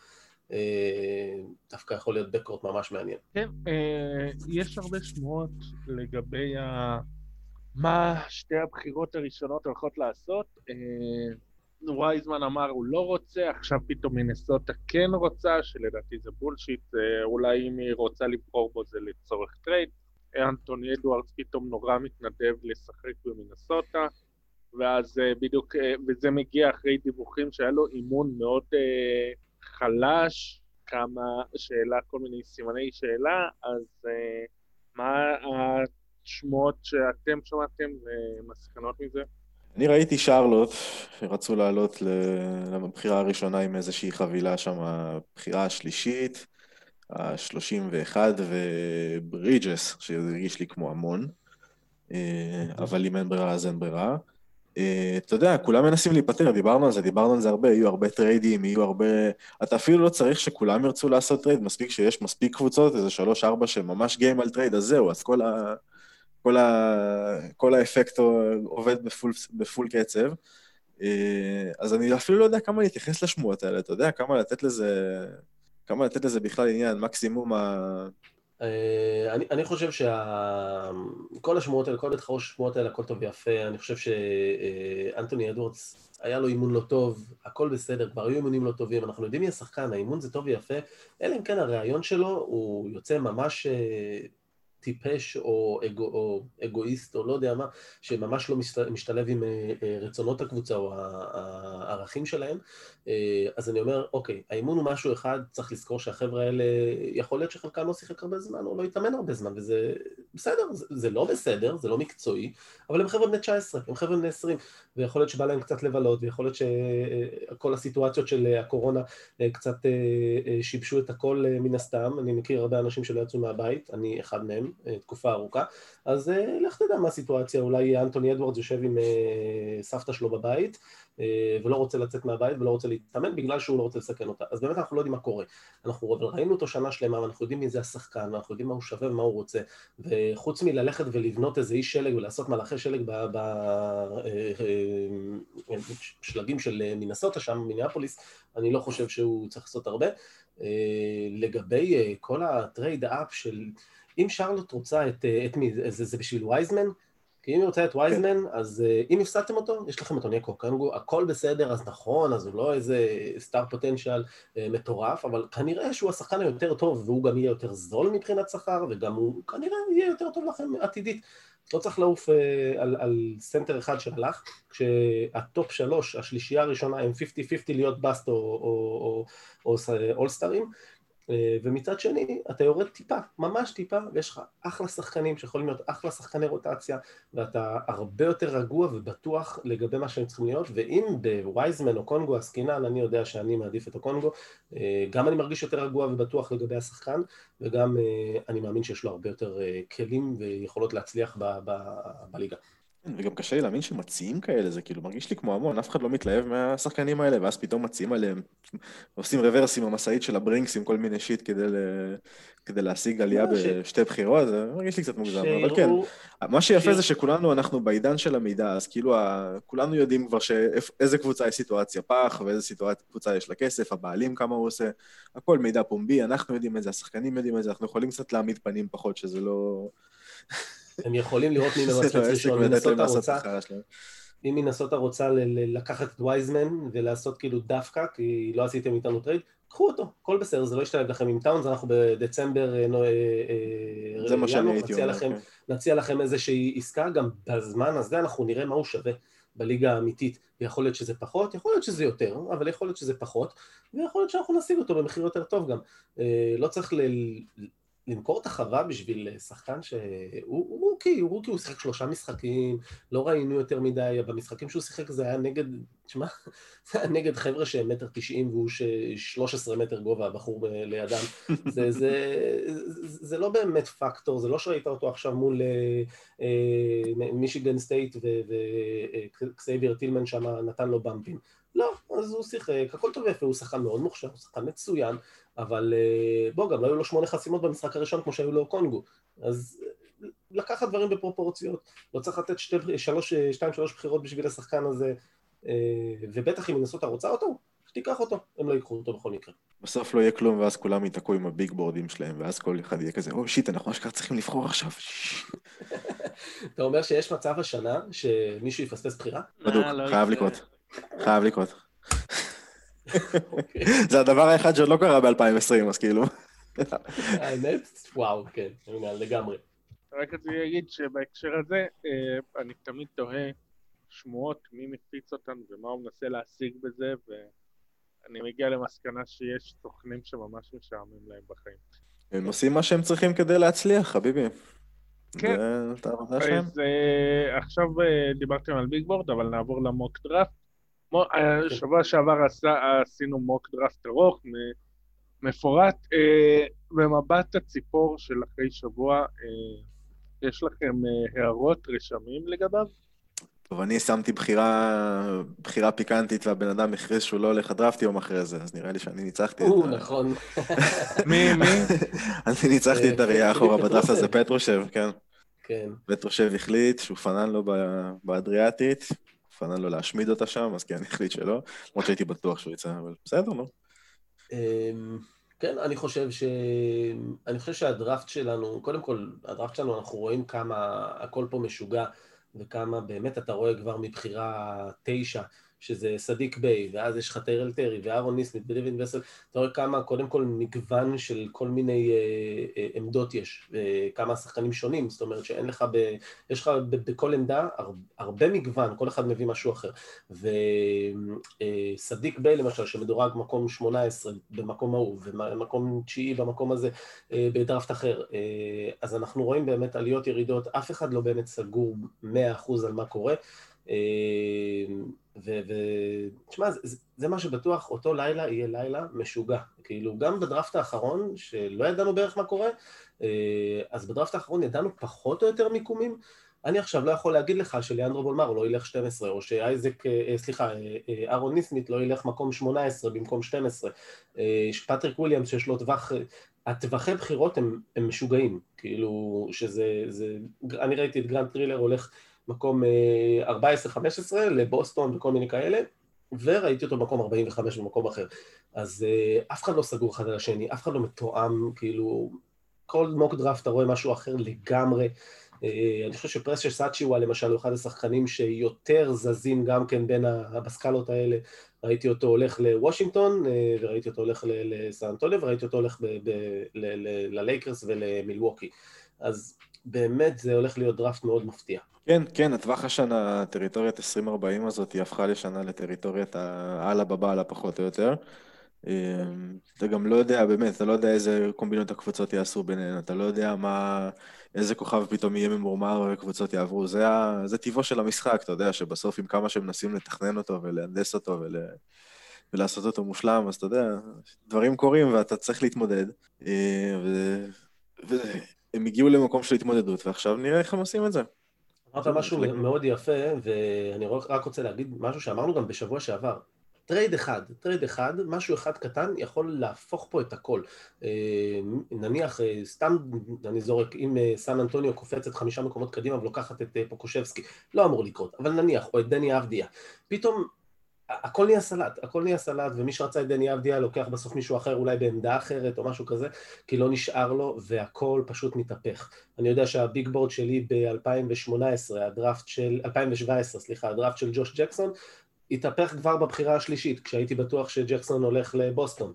דווקא יכול להיות בקורט ממש מעניין.
כן, יש הרבה שמועות לגבי מה שתי הבחירות הראשונות הולכות לעשות. וייזמן אמר הוא לא רוצה, עכשיו פתאום מינסוטה כן רוצה, שלדעתי זה בולשיט, אולי אם היא רוצה לבחור בו זה לצורך טרייד. אנטוני אדוארדס פתאום נורא מתנדב לשחק במינסוטה, ואז בדיוק, וזה מגיע אחרי דיווחים שהיה לו אימון מאוד חלש, כמה שאלה, כל מיני סימני שאלה, אז מה השמועות שאתם שמעתם ומסקנות מזה?
אני ראיתי שרלוט, שרצו לעלות לבחירה הראשונה עם איזושהי חבילה שם, הבחירה השלישית, ה-שלושים ואחת, וברידג'ס, שהרגיש לי כמו המון, אבל אם אין ברירה אז אין ברירה. אתה יודע, כולם מנסים להיפטר, דיברנו על זה, דיברנו על זה הרבה, יהיו הרבה טריידים, יהיו הרבה... אתה אפילו לא צריך שכולם ירצו לעשות טרייד, מספיק שיש מספיק קבוצות, איזה שלוש ארבע שממש גיים על טרייד, אז זהו, אז כל ה... כל, ה... כל האפקט עובד בפול, בפול קצב, אז אני אפילו לא יודע כמה להתייחס לשמועות האלה, אתה יודע, כמה לתת לזה, כמה לתת לזה בכלל עניין, מקסימום ה...
אני, אני חושב שכל השמועות האלה, כל בית חרוש השמועות האלה, הכל טוב ויפה, אני חושב שאנטוני אדוארדס היה לו אימון לא טוב, הכל בסדר, כבר היו אימונים לא טובים, אנחנו יודעים מי השחקן, האימון זה טוב ויפה, אלא אם כן הרעיון שלו הוא יוצא ממש... טיפש או, אגו, או אגואיסט או לא יודע מה, שממש לא משתלב עם רצונות הקבוצה או הערכים שלהם, אז אני אומר, אוקיי, האימון הוא משהו אחד, צריך לזכור שהחבר'ה האלה, יכול להיות שחלקם לא שיחק הרבה זמן או לא יתאמן הרבה זמן, וזה בסדר, זה, זה לא בסדר, זה לא מקצועי, אבל הם חבר'ה בני תשע עשרה, הם חבר'ה בני עשרים, ויכול להיות שבא להם קצת לבלות, ויכול להיות שכל הסיטואציות של הקורונה קצת שיבשו את הכל מן הסתם, אני מכיר הרבה אנשים שלא יצאו מהבית, אני אחד מהם, תקופה ארוכה, אז לך תדע מה הסיטואציה, אולי אנטוני אדוארדס יושב עם סבתא שלו בבית, ולא רוצה לצאת מהבית ולא רוצה להתאמן בגלל שהוא לא רוצה לסכן אותה, אז באמת אנחנו לא יודעים מה קורה, אנחנו ראינו אותו שנה שלמה, ואנחנו יודעים מי זה השחקן, ואנחנו יודעים מה הוא שווה ומה הוא רוצה, וחוץ מללכת ולבנות איזה איש שלג ולעשות מלאכי שלג בשלגים של מינסוטה שם, מיניאפוליס, אני לא חושב שהוא צריך לעשות הרבה. לגבי כל הטרייד אפ של אם שרלוט רוצה את, את מי, זה, זה בשביל וייזמן, כי אם היא רוצה את וייזמן, אז אם הפסדתם אותו, יש לכם את אונייקו קונגו, הכל בסדר, אז נכון, אז הוא לא איזה סטאר פוטנציאל מטורף, אבל כנראה שהוא השחקן היותר טוב, והוא גם יהיה יותר זול מבחינת שכר, וגם הוא כנראה יהיה יותר טוב לכם עתידית. לא צריך לעוף על, על סנטר אחד שהלך, כשהטופ שלוש, השלישייה הראשונה, הם חמישים חמישים להיות בסט או, או, או, או אולסטרים, ומצד שני, אתה יורד טיפה, ממש טיפה, ויש לך אחלה שחקנים שיכולים להיות אחלה שחקני רוטציה, ואתה הרבה יותר רגוע ובטוח לגבי מה שהם צריכים להיות, ואם בווייזמן או קונגו הסקינן, אני יודע שאני מעדיף את הקונגו, גם אני מרגיש יותר רגוע ובטוח לגבי השחקן, וגם אני מאמין שיש לו הרבה יותר כלים ויכולות להצליח ב- ב- בליגה.
וגם קשה לי להאמין שמציעים כאלה, זה כאילו מרגיש לי כמו המון, אף אחד לא מתלהב מהשחקנים האלה, ואז פתאום מציעים עליהם, עושים רוורס עם המסעית של הברינקס, עם כל מיני שיט כדי, כדי להשיג עלייה בשתי בחירות, זה מרגיש לי קצת מוגזם, אבל כן, מה שיפה זה שכולנו, אנחנו בעידן של המידע, אז כאילו כולנו יודעים כבר שאיזה קבוצה יש סיטואציה פח, ואיזה קבוצה יש לה כסף, הבעלים כמה הוא עושה, הכל מידע פומבי, אנחנו יודעים את זה, השחקנים יודעים את זה, אנחנו יכולים קצת להעמיד פנים פחות, שזה לא...
הם יכולים לראות מי ממצפץ ראשון, מינסוטה רוצה, אם מינסוטה רוצה לקחת את וייזמן ולעשות כאילו דווקא, כי לא עשיתם איתנו טרייד, קחו אותו, הכל בסדר, זה לא ישתלב לכם עם טאונס, אנחנו בדצמבר
זה מה שאני הייתי אומר,
לכם, נציע לכם איזושהי עסקה, גם בזמן הזה אנחנו נראה מה הוא שווה בליגה האמיתית, ויכול להיות שזה פחות, יכול להיות שזה יותר, אבל יכול להיות שזה פחות, ויכול להיות שאנחנו נשיג אותו במחיר יותר טוב גם. לא צריך ל... למכור את החווה בשביל שחקן שהוא רוקי, הוא רוקי, הוא שיחק שלושה משחקים, לא ראינו יותר מדי, במשחקים שהוא שיחק זה היה נגד, תשמע, זה היה נגד חבר'ה שהם מטר תשעים והוא שלוש עשרה מטר גובה, הבחור לידם, זה, זה, זה לא באמת פקטור, זה לא שראית אותו עכשיו מול מישיגן סטייט וקסייביר טילמן שם נתן לו במפים, לא, אז הוא שיחק, הכל טוב יפה, הוא שחקן מאוד מוכשר, הוא שחקן מצוין, אבל בוא, גם לא היו לו שמונה חסימות במשחק הראשון כמו שהיו לו קונגו, אז לקחת דברים בפרופורציות, לא צריך לתת שתי, שלוש, שתיים, שלוש בחירות בשביל השחקן הזה, ובטח אם מנסות הרוצה אותו, תיקח אותו, הם לא ייקחו אותו בכל מקרה.
בסוף לא יהיה כלום, ואז כולם יתקעו עם הביג בורדים שלהם, ואז כל אחד יהיה כזה, או שיט, אנחנו אשכרה צריכים לבחור עכשיו.
אתה אומר שיש מצב השנה שמישהו יפספס בחירה?
בדיוק, חייב לקרות. חייב לקרות. זה הדבר האחד שעוד לא קרה ב-אלפיים ועשרים, אז כאילו.
האמת? וואו, כן, לגמרי.
רק רציתי להגיד שבהקשר הזה, אני תמיד תוהה שמועות, מי מפיץ אותן ומה הוא מנסה להשיג בזה, ואני מגיע למסקנה שיש סוכנים שממש משעמם להם בחיים.
הם עושים מה שהם צריכים כדי להצליח, חביבי.
כן.
זה את העבודה שלהם.
אז עכשיו דיברתם על ביג בורד, אבל נעבור למוק דראפט. שבוע שעבר עשינו מוק דראפט ארוך, מפורט. במבט הציפור של אחרי שבוע, יש לכם הערות, רשמים לגביו?
טוב, אני שמתי בחירה, בחירה פיקנטית, והבן אדם הכריז שהוא לא הולך לדראפט יום אחרי זה, אז נראה לי שאני ניצחתי את ה...
או, נכון.
מי, מי?
אני ניצחתי את הראייה אחורה בדראפט הזה, פטרושב, כן.
כן.
פטרושב החליט שהוא פנן לו באדריאטית, פנן לו להשמיד אותה שם, אז כן, החליט שלא, למרות שהייתי בטוח שהוא יצא, אבל בסדר, לא?
כן, אני חושב ש... אני חושב שהדראפט שלנו, קודם כל, הדראפט שלנו, אנחנו רואים כמה הכל פה משוגע, וכמה באמת אתה רואה כבר מבחירה תשע, שזה סדיק ביי, ואז יש לך טיירל טרי, וארון ניסמית, ודווין וסל, אתה רואה כמה, קודם כל, מגוון של כל מיני אה, אה, עמדות יש, וכמה שחקנים שונים, זאת אומרת שאין לך, ב, יש לך ב, בכל עמדה הר, הרבה מגוון, כל אחד מביא משהו אחר, וסדיק אה, ביי למשל, שמדורג מקום שמונה עשרה במקום ההוא, ומקום תשיעי במקום הזה אה, בדראפט אחר, אה, אז אנחנו רואים באמת עליות ירידות, אף אחד לא באמת סגור מאה אחוז על מה קורה, ותשמע, זה, זה מה שבטוח, אותו לילה יהיה לילה משוגע, כאילו גם בדראפט האחרון, שלא ידענו בערך מה קורה, אז בדראפט האחרון ידענו פחות או יותר מיקומים, אני עכשיו לא יכול להגיד לך שליאנדרו בולמר לא ילך שתים עשרה, או שאייזק, סליחה, ארון ניסמית לא ילך מקום שמונה עשרה במקום שתים עשרה, פטריק וויליאמס שיש לו טווח, הטווחי בחירות הם, הם משוגעים, כאילו שזה, זה, אני ראיתי את גרנד טרילר הולך מקום ארבע עשרה חמש עשרה לבוסטון וכל מיני כאלה, וראיתי אותו במקום ארבעים וחמש במקום אחר. אז אף אחד לא סגור אחד על השני, אף אחד לא מתואם, כאילו, כל מוק דראפט אתה רואה משהו אחר לגמרי. אני חושב שפרס של סאצ'יווה למשל הוא אחד השחקנים שיותר זזים גם כן בין הבסקלות האלה. ראיתי אותו הולך לוושינגטון, וראיתי אותו הולך לסן אנטוניו, וראיתי אותו הולך ללייקרס ולמילווקי. אז באמת זה הולך להיות דראפט מאוד מפתיע.
כן, כן, הטווח השנה, טריטוריית עשרים ארבעים הזאת, היא הפכה לשנה לטריטוריית העלה בבעלה פחות או יותר. אתה גם לא יודע, באמת, אתה לא יודע איזה קומבינות הקבוצות יעשו ביניהן, אתה לא יודע מה, איזה כוכב פתאום יהיה ממורמר וקבוצות יעברו, זה, זה טבעו של המשחק, אתה יודע, שבסוף עם כמה שמנסים לתכנן אותו ולהנדס אותו ול... ולעשות אותו מושלם, אז אתה יודע, דברים קורים ואתה צריך להתמודד, ו... והם הגיעו למקום של התמודדות, ועכשיו נראה איך הם עושים את זה.
אמרת משהו מאוד יפה, ואני רק רוצה להגיד משהו שאמרנו גם בשבוע שעבר. טרייד אחד, טרייד אחד, משהו אחד קטן יכול להפוך פה את הכל. נניח, סתם אני זורק, אם סן אנטוניו קופצת חמישה מקומות קדימה ולוקחת את פוקושבסקי, לא אמור לקרות, אבל נניח, או את דני אבדיה, פתאום הכל נהיה סלט, הכל נהיה סלט, ומי שרצה את דני אבדיה לוקח בסוף מישהו אחר, אולי בעמדה אחרת או משהו כזה, כי לא נשאר לו, והכל פשוט מתהפך. אני יודע שהביג בורד שלי ב-אלפיים שמונה עשרה, הדראפט של, אלפיים שבע עשרה, סליחה, הדראפט של ג'וש ג'קסון, התהפך כבר בבחירה השלישית, כשהייתי בטוח שג'קסון הולך לבוסטון.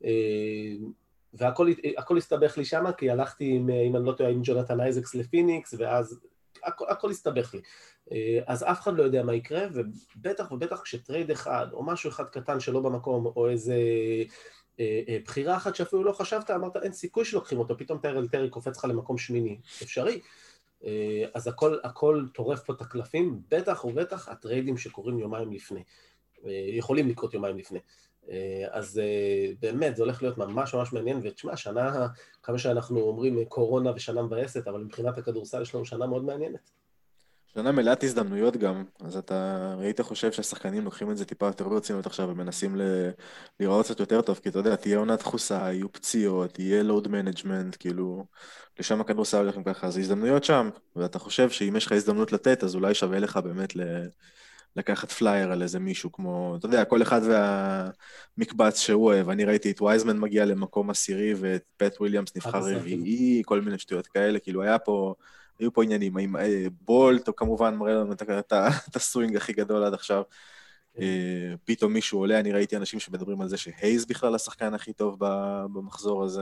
והכל הכל הסתבך לי שמה, כי הלכתי עם, אם אני לא טועה, עם ג'ונתן אייזקס לפיניקס, ואז הכל, הכל הסתבך לי. אז אף אחד לא יודע מה יקרה, ובטח ובטח כשטרייד אחד, או משהו אחד קטן שלא במקום, או איזה בחירה אחת שאפילו לא חשבת, אמרת, אין סיכוי שלוקחים אותו, פתאום טיירל טרי קופץ לך למקום שמיני. אפשרי. אז הכל, הכל טורף פה את הקלפים, בטח ובטח הטריידים שקורים יומיים לפני. יכולים לקרות יומיים לפני. אז באמת, זה הולך להיות ממש ממש מעניין, ותשמע, שנה, כמה שאנחנו אומרים קורונה ושנה מבאסת, אבל מבחינת הכדורסל יש לנו שנה מאוד מעניינת.
שנה מלאת הזדמנויות גם, אז אתה ראית חושב שהשחקנים לוקחים את זה טיפה יותר ברצינות עכשיו, ומנסים ל... לראות קצת יותר טוב, כי אתה יודע, תהיה עונת דחוסה, יהיו פציעות, תהיה לואוד מנג'מנט, כאילו, לשם הכדורסל הולכים ככה, אז הזדמנויות שם, ואתה חושב שאם יש לך הזדמנות לתת, אז אולי שווה לך באמת ל... לקחת פלייר על איזה מישהו כמו, אתה יודע, כל אחד והמקבץ שהוא אוהב, אני ראיתי את וייזמן מגיע למקום עשירי, ואת פט וויליאמס נבחר רביעי, כל מיני שטויות כאלה, כאילו היה פה, היו פה עניינים, עם בולט, או כמובן מראה לנו את הסווינג הכי גדול עד עכשיו, פתאום מישהו עולה, אני ראיתי אנשים שמדברים על זה שהייז בכלל השחקן הכי טוב במחזור הזה,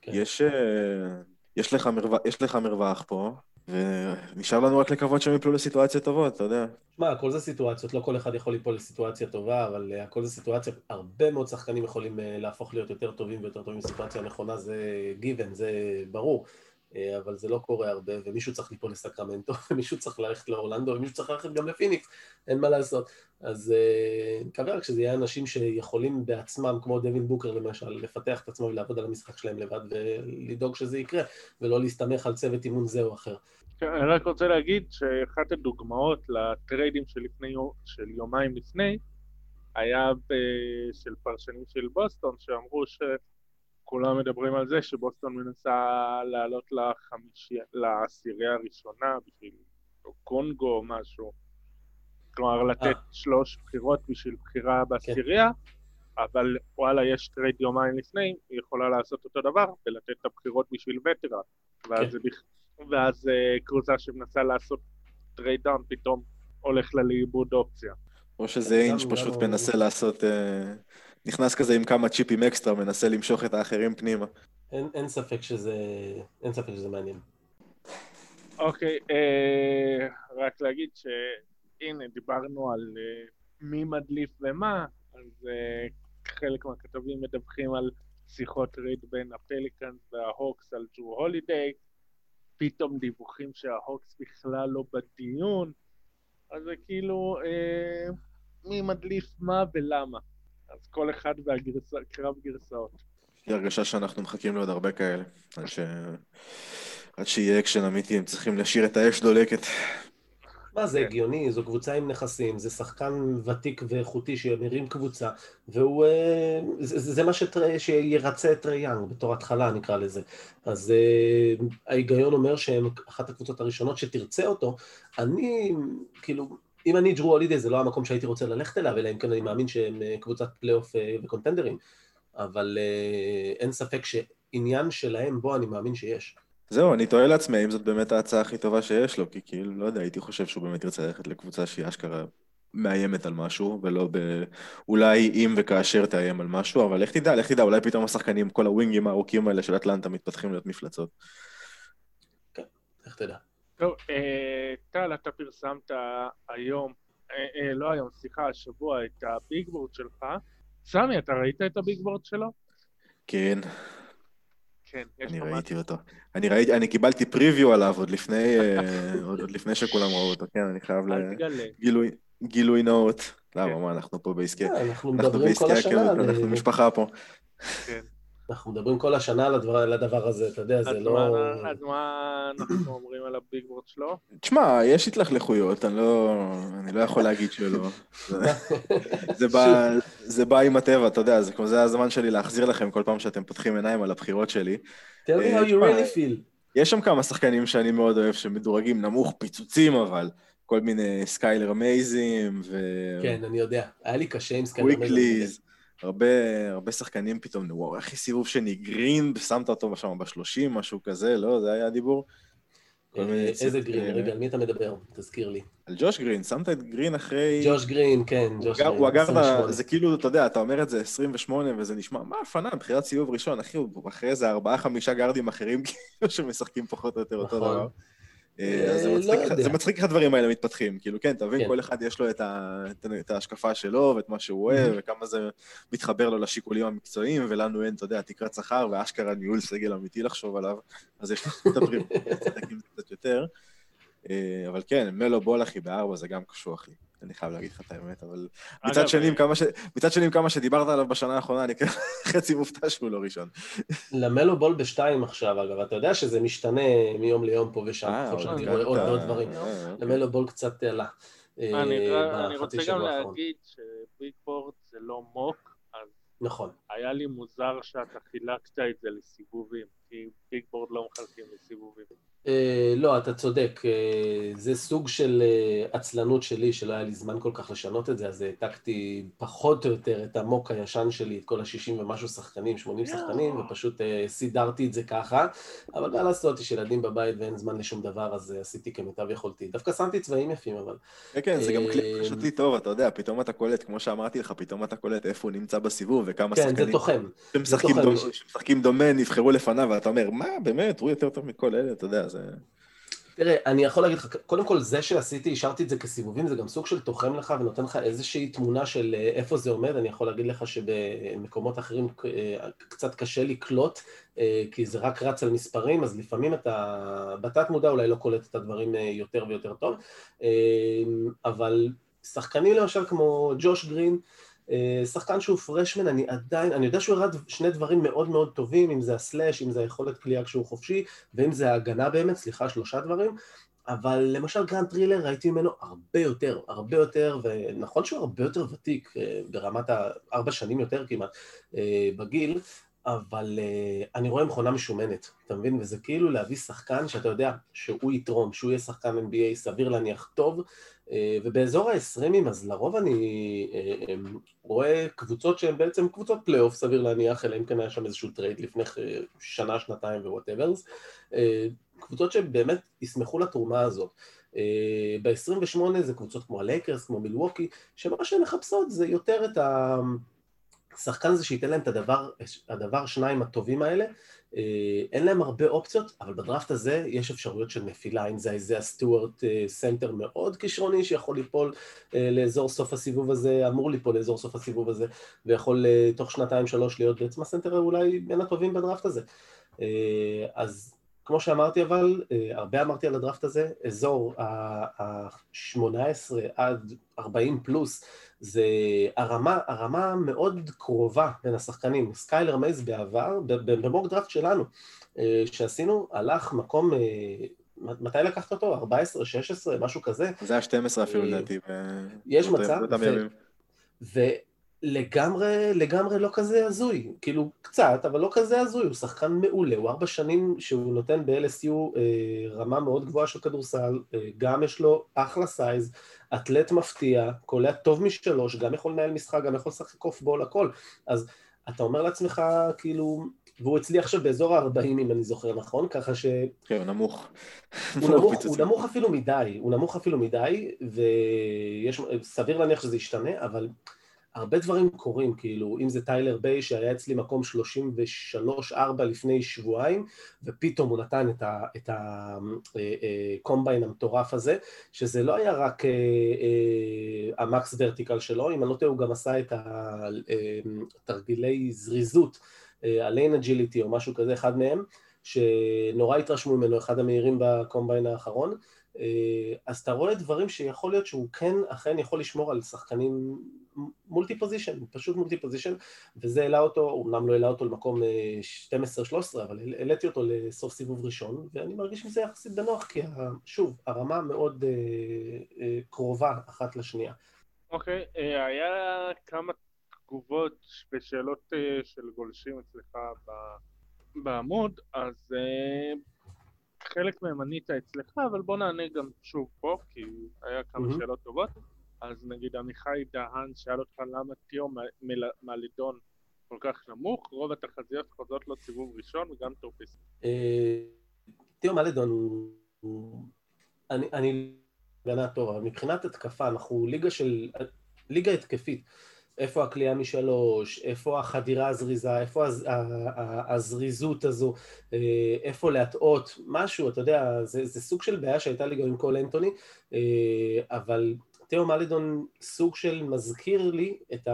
יש לך מרווח פה, ונשאר לנו רק לקוות שהם יפלו לסיטואציה טובות, אתה יודע.
מה, כל זה סיטואציות, לא כל אחד יכול ליפול לסיטואציה טובה, אבל כל זה סיטואציה, הרבה מאוד שחקנים יכולים להפוך להיות יותר טובים ויותר טובים בסיטואציה הנכונה, זה גיוון, זה ברור, אבל זה לא קורה הרבה, ומישהו צריך ליפול לסקרמנטו, ומישהו צריך ללכת לאורלנדו, ומישהו צריך ללכת גם לפיניקס, אין מה לעשות. אז נקווה רק שזה יהיה אנשים שיכולים בעצמם, כמו דווין בוקר למשל, לפתח את עצמם ולעבוד על המשחק שלהם לבד, ולדאוג שזה יקרה, ולא להסתמך על צוות אימון זה או אחר.
אני רק רוצה להגיד שאחת הדוגמאות לטריידים של, לפני, של יומיים לפני, היה של פרשנים של בוסטון, שאמרו שכולם מדברים על זה, שבוסטון מנסה לעלות לחמישי, לעשירייה הראשונה, בשביל קונגו או משהו. כלומר, לתת שלוש בחירות בשביל בחירה בעשירייה, אבל וואלה, יש טרייד יומיים לפני, היא יכולה לעשות אותו דבר, ולתת את הבחירות בשביל וטרה. ואז זה בכלל... ואז uh, קבוצה שמנסה לעשות טרייד דאון פתאום הולך לה לאיבוד אופציה.
או שזה אינג' פשוט מנסה לעשות, uh, נכנס כזה עם כמה צ'יפים אקסטרה, מנסה למשוך את האחרים פנימה.
אין, אין ספק שזה, אין ספק שזה מעניין.
אוקיי, okay, uh, רק להגיד שהנה דיברנו על uh, מי מדליף ומה, אז uh, חלק מהכתבים מדווחים על שיחות טרייד בין הפליקאנס וההוקס על ג'רו הולידיי, פתאום דיווחים שההוקס בכלל לא בדיון, אז זה כאילו, אה, מי מדליף מה ולמה. אז כל אחד והגרסה, קרב גרסאות.
יש לי הרגשה שאנחנו מחכים לעוד הרבה כאלה, עד, ש... עד שיהיה אקשן אמיתי, הם צריכים להשאיר את האש דולקת.
מה, זה הגיוני, זו קבוצה עם נכסים, זה שחקן ותיק ואיכותי שמרים קבוצה, והוא, זה, זה מה שטרי, שירצה את טרי יאנג, בתור התחלה נקרא לזה. אז ההיגיון אומר שהם אחת הקבוצות הראשונות שתרצה אותו, אני, כאילו, אם אני ג'רו הולידיי, זה לא המקום שהייתי רוצה ללכת אליו, אלא אם כן אני מאמין שהם קבוצת פלייאוף וקונטנדרים, אבל אין ספק שעניין שלהם בו אני מאמין שיש.
זהו, אני תוהה לעצמי אם זאת באמת ההצעה הכי טובה שיש לו, כי כאילו, לא יודע, הייתי חושב שהוא באמת ירצה ללכת לקבוצה שהיא אשכרה מאיימת על משהו, ולא ב... אולי אם וכאשר תאיים על משהו, אבל איך תדע, איך תדע, אולי פתאום השחקנים, כל הווינגים הארוכים האלה של אטלנטה מתפתחים להיות מפלצות.
כן, איך תדע.
טוב, טל, אתה פרסמת היום, לא היום, סליחה, השבוע, את הביג בורד שלך. סמי, אתה ראית את הביג בורד שלו?
כן.
כן,
אני ראיתי אותו. אני ראיתי, אני קיבלתי פריוויו עליו עוד לפני, עוד לפני שכולם ראו אותו, כן, אני חייב לגילוי, גילוי נאות. למה, מה, אנחנו פה בעסקי,
אנחנו מדברים כל השנה,
אנחנו משפחה פה.
כן.
אנחנו מדברים כל השנה על הדבר הזה, אתה יודע, זה לא...
אז מה אנחנו אומרים על הביג בורד שלו?
תשמע, יש התלכלכויות, אני לא יכול להגיד שלא. זה בא עם הטבע, אתה יודע, זה הזמן שלי להחזיר לכם כל פעם שאתם פותחים עיניים על הבחירות שלי.
Tell me how you really feel.
יש שם כמה שחקנים שאני מאוד אוהב, שמדורגים נמוך, פיצוצים אבל, כל מיני סקיילר מייזים, ו...
כן, אני יודע. היה לי קשה עם סקיילר מייזים.
וויקליז, הרבה, הרבה שחקנים פתאום, וואו, איך סיבוב שני גרין, שמת אותו שם ב-שלושים, משהו כזה, לא? זה היה הדיבור?
איזה גרין? רגע, על מי אתה מדבר? תזכיר לי.
על ג'וש גרין, שמת את גרין אחרי...
ג'וש גרין, כן, ג'וש גרין,
הוא הגארד, זה כאילו, אתה יודע, אתה אומר את זה עשרים ושמונה, וזה נשמע, מה הפנה, בחירת סיבוב ראשון, אחי, הוא אחרי איזה ארבעה, חמישה גארדים אחרים, כאילו שמשחקים פחות או יותר אותו דבר. זה מצחיק איך הדברים האלה מתפתחים, כאילו כן, אתה מבין, כל אחד יש לו את ההשקפה שלו ואת מה שהוא אוהב, וכמה זה מתחבר לו לשיקולים המקצועיים, ולנו אין, אתה יודע, תקרת שכר ואשכרה ניהול סגל אמיתי לחשוב עליו, אז יש לנו את הדברים, קצת יותר, אבל כן, מלו בול אחי בארבע זה גם קשוח לי, אני חייב להגיד לך את האמת, אבל מצד שנים כמה שדיברת עליו בשנה האחרונה, אני חצי מופתע שהוא לא ראשון.
למלו בול בשתיים עכשיו, אגב, אתה יודע שזה משתנה מיום ליום פה ושם, ככל שאני רואה עוד ועוד דברים. למלו בול קצת עלה.
אני רוצה גם להגיד שביג בורד זה לא מוק, אז
נכון.
היה לי מוזר שאתה חילקת את זה לסיבובים, כי ביג בורד לא מחלקים לסיבובים.
לא, אתה צודק, זה סוג של עצלנות שלי, שלא היה לי זמן כל כך לשנות את זה, אז העתקתי פחות או יותר את המוק הישן שלי, את כל ה-שישים ומשהו שחקנים, שמונים שחקנים, ופשוט סידרתי את זה ככה, אבל מה לעשות, יש ילדים בבית ואין זמן לשום דבר, אז עשיתי כמיטב יכולתי. דווקא שמתי צבעים יפים, אבל...
כן, כן, זה גם כלי פשוטי טוב, אתה יודע, פתאום אתה קולט, כמו שאמרתי לך, פתאום אתה קולט איפה הוא נמצא בסיבוב, וכמה
שחקנים... כן, זה תוחם.
שמשחקים דומה, נבחרו לפניו, ואתה אומר, מה, באמת, הוא יותר טוב מכל אלה, אתה יודע, זה...
תראה, אני יכול להגיד לך, קודם כל זה שעשיתי, השארתי את זה כסיבובים, זה גם סוג של תוחם לך ונותן לך איזושהי תמונה של איפה זה עומד, אני יכול להגיד לך שבמקומות אחרים קצת קשה לקלוט, כי זה רק רץ על מספרים, אז לפעמים אתה בתת מודע אולי לא קולט את הדברים יותר ויותר טוב, אבל שחקנים למשל כמו ג'וש גרין, שחקן שהוא פרשמן, אני עדיין, אני יודע שהוא הרד שני דברים מאוד מאוד טובים, אם זה הסלאש, אם זה היכולת קליעה כשהוא חופשי, ואם זה ההגנה באמת, סליחה, שלושה דברים, אבל למשל גרנד טרילר ראיתי ממנו הרבה יותר, הרבה יותר, ונכון שהוא הרבה יותר ותיק, ברמת הארבע שנים יותר כמעט בגיל, אבל אני רואה מכונה משומנת, אתה מבין? וזה כאילו להביא שחקן שאתה יודע שהוא יתרום, שהוא יהיה שחקן אן בי איי סביר להניח טוב, ובאזור ה-עשרים, אז לרוב אני רואה קבוצות שהן בעצם קבוצות פלייאוף, סביר להניח, אלא אם כן היה שם איזשהו טרייד לפני שנה, שנתיים ו-whatever, קבוצות שבאמת ישמחו לתרומה הזאת. ב-עשרים ושמונה זה קבוצות כמו הלייקרס, כמו מילווקי, שמה שהן מחפשות זה יותר את השחקן הזה שייתן להם את הדבר, הדבר שניים הטובים האלה, אין להם הרבה אופציות, אבל בדראפט הזה יש אפשרויות של נפילה, אם זה איזה הסטוארט סנטר מאוד כישרוני שיכול ליפול לאזור סוף הסיבוב הזה, אמור ליפול לאזור סוף הסיבוב הזה, ויכול תוך שנתיים שלוש להיות בעצם הסנטר אולי בין הטובים בדראפט הזה. אז כמו שאמרתי אבל, הרבה אמרתי על הדראפט הזה, אזור ה-שמונה עשרה עד ארבעים פלוס, זה הרמה, הרמה מאוד קרובה בין השחקנים. סקיילר מייז בעבר, במוק דראפט שלנו, שעשינו, הלך מקום, מתי לקחת אותו? ארבע עשרה, שש עשרה, משהו כזה?
זה היה שתים עשרה אפילו לדעתי.
יש מצב, ולגמרי, לגמרי לא כזה הזוי, כאילו קצת, אבל לא כזה הזוי, הוא שחקן מעולה, הוא ארבע שנים שהוא נותן ב-אל אס יו רמה מאוד גבוהה של כדורסל, גם יש לו אחלה סייז, אתלט מפתיע, קולע טוב משלוש, גם יכול לנהל משחק, גם יכול לשחק אוף בול, הכל. אז אתה אומר לעצמך, כאילו, והוא הצליח עכשיו באזור ה-ארבעים, אם אני זוכר נכון, ככה ש...
כן, הוא נמוך.
הוא נמוך, הוא נמוך אפילו מדי, הוא נמוך אפילו מדי, ויש, סביר להניח שזה ישתנה, אבל הרבה דברים קורים, כאילו, אם זה טיילר ביי שהיה אצלי מקום שלושים ושלוש ארבע לפני שבועיים, ופתאום הוא נתן את הקומביין המטורף הזה, שזה לא היה רק המקס ורטיקל שלו, אם אני לא טועה הוא גם עשה את התרגילי זריזות, הליין אג'יליטי או משהו כזה, אחד מהם, שנורא התרשמו ממנו, אחד המהירים בקומביין האחרון, אז אתה רואה דברים שיכול להיות שהוא כן, אכן יכול לשמור על שחקנים מולטי פוזישן, פשוט מולטי פוזישן, וזה העלה אותו, אומנם לא העלה אותו למקום שתים עשרה שלוש עשרה, אבל העליתי אותו לסוף סיבוב ראשון, ואני מרגיש מזה יחסית בנוח, כי שוב, הרמה מאוד קרובה אחת לשנייה.
אוקיי, היה כמה תגובות ושאלות של גולשים אצלך בעמוד, אז חלק מהם ענית אצלך, אבל בוא נענה גם שוב פה, כי היה כמה
Mhm.
שאלות טובות. אז נגיד עמיחי דהן שאל אותך למה תיאו מל- מלדון כל כך נמוך, רוב התחזיות חוזות לו סיבוב ראשון וגם טורפיסט.
אה, תיאו מלדון הוא... הוא- אני, אני הגנה טוב, אבל מבחינת התקפה, אנחנו ליגה של... ליגה התקפית. איפה הקליעה משלוש, איפה החדירה הזריזה, איפה הז, ה, ה, הזריזות הזו, אה, איפה להטעות, משהו, אתה יודע, זה, זה סוג של בעיה שהייתה לי גם עם קול אנטוני, אה, אבל תיאו מלדון סוג של מזכיר לי את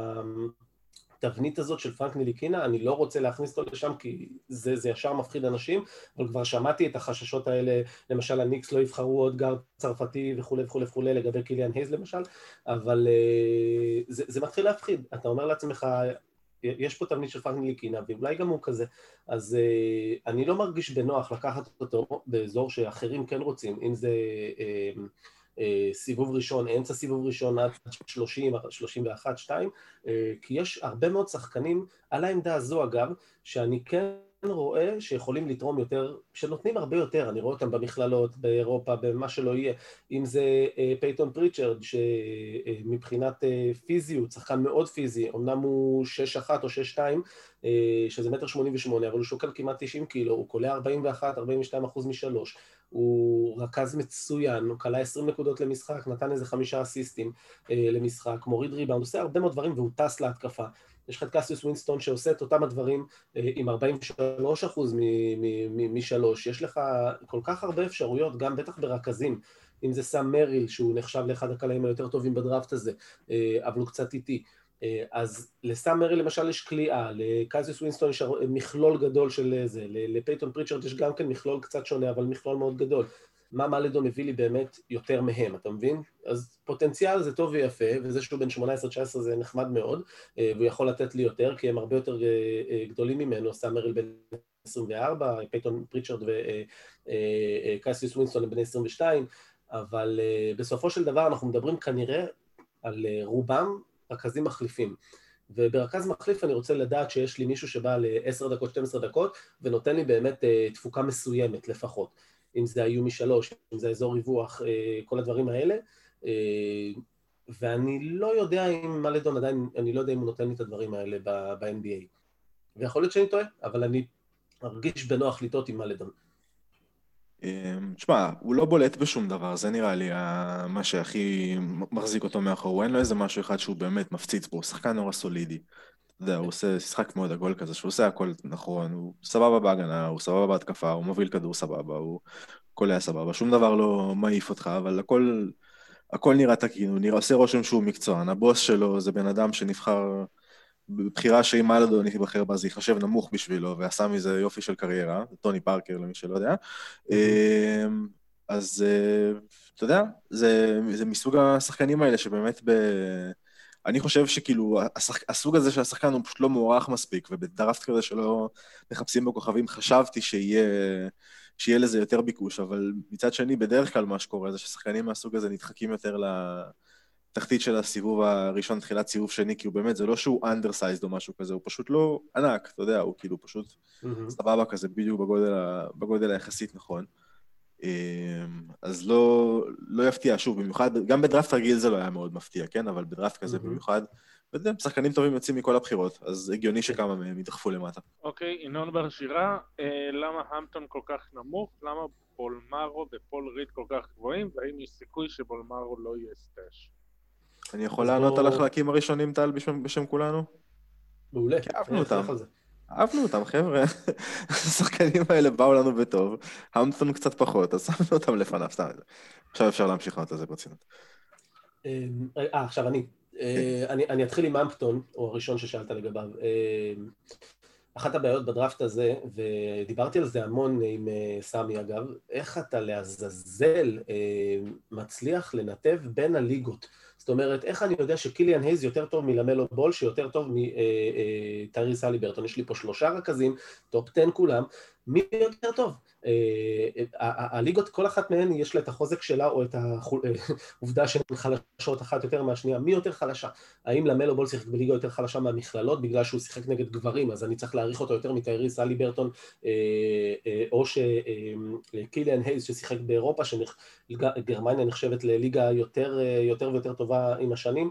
התבנית הזאת של פרנק ניליקינה, אני לא רוצה להכניס אותו לשם כי זה, זה ישר מפחיד אנשים, אבל כבר שמעתי את החששות האלה, למשל הניקס לא יבחרו עוד גארד צרפתי וכו' וכו' וכו' לגבי קיליאן הייז למשל, אבל uh, זה, זה מתחיל להפחיד, אתה אומר לעצמך, יש פה תבנית של פרנק ניליקינה, ואולי גם הוא כזה, אז uh, אני לא מרגיש בנוח לקחת אותו באזור שאחרים כן רוצים, אם זה uh, uh, סיבוב ראשון, אמצע סיבוב ראשון עד שלושים, שלושים ואחת, שתיים, uh, כי יש הרבה מאוד שחקנים על העמדה הזו אגב, שאני כן רואה שיכולים לתרום יותר, שנותנים הרבה יותר, אני רואה אותם במכללות, באירופה, במה שלא יהיה, אם זה פייטון פריצ'רד, שמבחינת פיזיות, שחקן מאוד פיזי, אמנם הוא שש אחת או שש שתיים, שזה מטר שמונים ושמונה, אבל הוא שוקל כמעט תשעים קילו, הוא קולע ארבעים ואחת ארבעים ושתיים אחוז משלוש, הוא רכז מצוין, הוא קלע עשרים נקודות למשחק, נתן איזה חמישה אסיסטים למשחק, מוריד ריבאונד, עושה הרבה מאוד דברים והוא טס להתקפה. יש לך את קסיוס ווינסטון שעושה את אותם הדברים עם ארבעים ושלושה אחוז משלוש, יש לך כל כך הרבה אפשרויות, גם בטח ברכזים, אם זה סם מריל שהוא נחשב לאחד הקלעים היותר טובים בדראפט הזה, אבל הוא קצת איטי, אז לסם מריל למשל יש קליעה, לקסיוס ווינסטון יש מכלול גדול של זה, לפייטון פריצ'רד יש גם כן מכלול קצת שונה, אבל מכלול מאוד גדול. מה מלדון מביא לי באמת יותר מהם, אתה מבין? אז פוטנציאל זה טוב ויפה, וזה שהוא בין שמונה עשרה תשע עשרה זה נחמד מאוד, והוא יכול לתת לי יותר, כי הם הרבה יותר גדולים ממנו, סם מריל בין עשרים וארבע, פייטון פריצ'רד וקסיוס ווינסטון הם בין עשרים ושתיים, אבל בסופו של דבר אנחנו מדברים כנראה על רובם רכזים מחליפים. וברכז מחליף אני רוצה לדעת שיש לי מישהו שבא ל-עשר דקות, שתים עשרה דקות, ונותן לי באמת תפוקה מסוימת לפחות. אם זה האיום משלוש, אם זה אזור ריווח, כל הדברים האלה. ואני לא יודע אם מלדון עדיין, אני לא יודע אם הוא נותן לי את הדברים האלה ב-אן בי איי. ויכול להיות שאני טועה, אבל אני ארגיש בנוח לטעות עם מלדון.
תשמע, הוא לא בולט בשום דבר, זה נראה לי מה שהכי מחזיק אותו מאחור, אין לו איזה משהו אחד שהוא באמת מפציץ בו, הוא שחקן נורא סולידי, אתה יודע, הוא עושה שחק מאוד עגול כזה, שהוא עושה הכל נכון, הוא סבבה בהגנה, הוא סבבה בהתקפה, הוא מוביל כדור סבבה, הוא קולע סבבה, שום דבר לא מעיף אותך, אבל הכל, הכל נראה תקין, הוא נראה, עושה רושם שהוא מקצוען, הבוס שלו זה בן אדם שנבחר בבחירה שאם מלדון יבחר בה זה יחשב נמוך בשבילו, ועשה מזה יופי של קריירה, טוני פארקר למי שלא יודע. אז אתה יודע, זה, זה מסוג השחקנים האלה שבאמת ב... אני חושב שכאילו השח... הסוג הזה של השחקן הוא פשוט לא מוערך מספיק, ובדראפט כזה שלא מחפשים בכוכבים חשבתי שיהיה, שיהיה לזה יותר ביקוש, אבל מצד שני בדרך כלל מה שקורה זה ששחקנים מהסוג הזה נדחקים יותר ל... תחתית של הסיבוב הראשון, תחילת סיבוב שני, כי הוא באמת, זה לא שהוא undersized או משהו כזה, הוא פשוט לא ענק, אתה יודע, הוא כאילו פשוט mm-hmm. סבבה כזה, בדיוק בגודל, בגודל היחסית נכון. אז לא, לא יפתיע, שוב, במיוחד, גם בדראפט רגיל זה לא היה מאוד מפתיע, כן? אבל בדראפט כזה mm-hmm. במיוחד, וזה, שחקנים טובים יוצאים מכל הבחירות, אז הגיוני שכמה מהם ידחפו למטה.
אוקיי, ינון בר שירה, אה, למה המפטון כל כך נמוך? למה בולמרו ופול ריד כל כך גבוהים? והאם יש סיכוי שבולמרו לא יהיה סטאש?
אני יכול לענות על החלקים הראשונים, טל, בשם כולנו?
מעולה.
כי אהבנו אותם. אהבנו אותם, חבר'ה. השחקנים האלה באו לנו בטוב, המפטון קצת פחות, אז שמנו אותם לפניו, סתם. עכשיו אפשר להמשיך לענות על זה ברצינות.
אה, עכשיו אני. אני אתחיל עם המפטון, או הראשון ששאלת לגביו. אחת הבעיות בדראפט הזה, ודיברתי על זה המון עם סמי אגב, איך אתה לעזאזל מצליח לנתב בין הליגות. זאת אומרת, איך אני יודע שקיליאן הייז יותר טוב מלמלו בול, שיותר טוב מטייריס הליברטון. יש לי פה שלושה רכזים, טופ עשר כולם, מי יותר טוב? הליגות, כל אחת מהן יש לה את החוזק שלה, או את העובדה שהן חלשות אחת יותר מהשנייה. מי יותר חלשה? האם למלו בול שיחק בליגה יותר חלשה מהמכללות, בגלל שהוא שיחק נגד גברים, אז אני צריך להעריך אותו יותר מטייריס הליברטון, או שקיליאן הייז ששיחק באירופה, שגרמניה נחשבת לליגה יותר ויותר טובה עם השנים,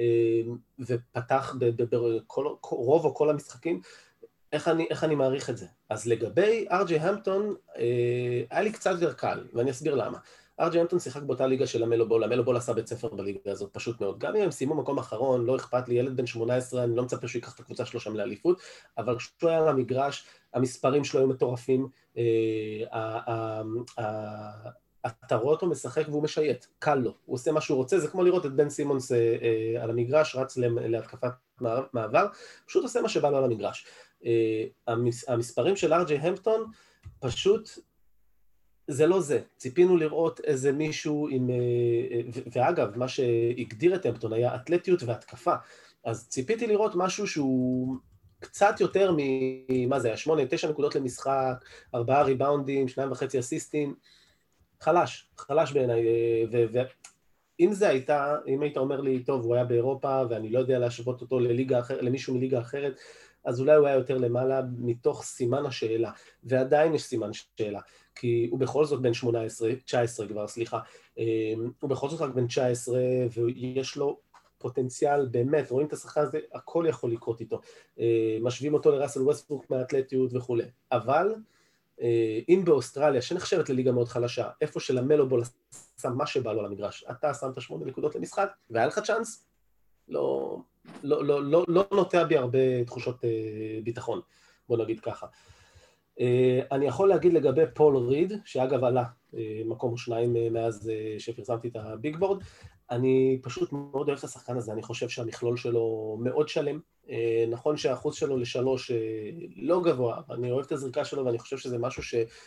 ופתח ברוב או כל המשחקים. איך אני, איך אני מעריך את זה? אז לגבי אר ג'יי המפטון, אה, היה לי קצת יותר קל, ואני אסביר למה. אר ג'יי המפטון שיחק באותה ליגה של המלו בול, המלו בול עשה בית ספר בליגה הזאת, פשוט מאוד. גם אם הם סיימו מקום אחרון, לא אכפת לי, ילד בן שמונה עשרה, אני לא מצפה שהוא ייקח את הקבוצה שלו שם לאליפות, אבל כשהוא היה למגרש, המספרים שלו היו מטורפים, אה, אתה רואה אותו משחק והוא משייט, קל לו, הוא עושה מה שהוא רוצה, זה כמו לראות את בן סימונס אה, אה, על המגרש, רץ להתקפת מעבר, פשוט עושה מה שבא לו על המגרש. המספרים של אר ג'יי המפטון, פשוט זה לא זה. ציפינו לראות איזה מישהו עם... ואגב, מה שהגדיר את המפטון היה אתלטיות והתקפה. אז ציפיתי לראות משהו שהוא קצת יותר ממה זה היה, שמונה, תשע נקודות למשחק, ארבעה ריבאונדים, שניים וחצי אסיסטים. חלש, חלש בעיניי. ואם זה הייתה, אם היית אומר לי, טוב, הוא היה באירופה, ואני לא יודע להשוות אותו לליגה אחרת, למישהו מליגה אחרת, אז אולי הוא היה יותר למעלה מתוך סימן השאלה, ועדיין יש סימן שאלה, כי הוא בכל זאת בן שמונה עשרה, תשע עשרה כבר, סליחה, הוא בכל זאת רק בן תשע עשרה, ויש לו פוטנציאל באמת, רואים את השחקן הזה, הכל יכול לקרות איתו, משווים אותו לראסל ווסטברוק מהאתלטיות וכו'. אבל אם באוסטרליה, שנחשבת לליגה מאוד חלשה, איפה שלמלו בול שם מה שבא לו על המגרש, אתה שמת שמונה נקודות למשחק, והיה לך צ'אנס, לא... לא, לא, לא, לא נוטע בי הרבה תחושות אה, ביטחון, בוא נגיד ככה. אה, אני יכול להגיד לגבי פול ריד, שאגב עלה אה, מקום או שניים אה, מאז אה, שפרסמתי את הביג בורד, אני פשוט מאוד אוהב את השחקן הזה, אני חושב שהמכלול שלו מאוד שלם, אה, נכון שהאחוז שלו לשלוש אה, לא גבוה, אני אוהב את הזריקה שלו ואני חושב שזה משהו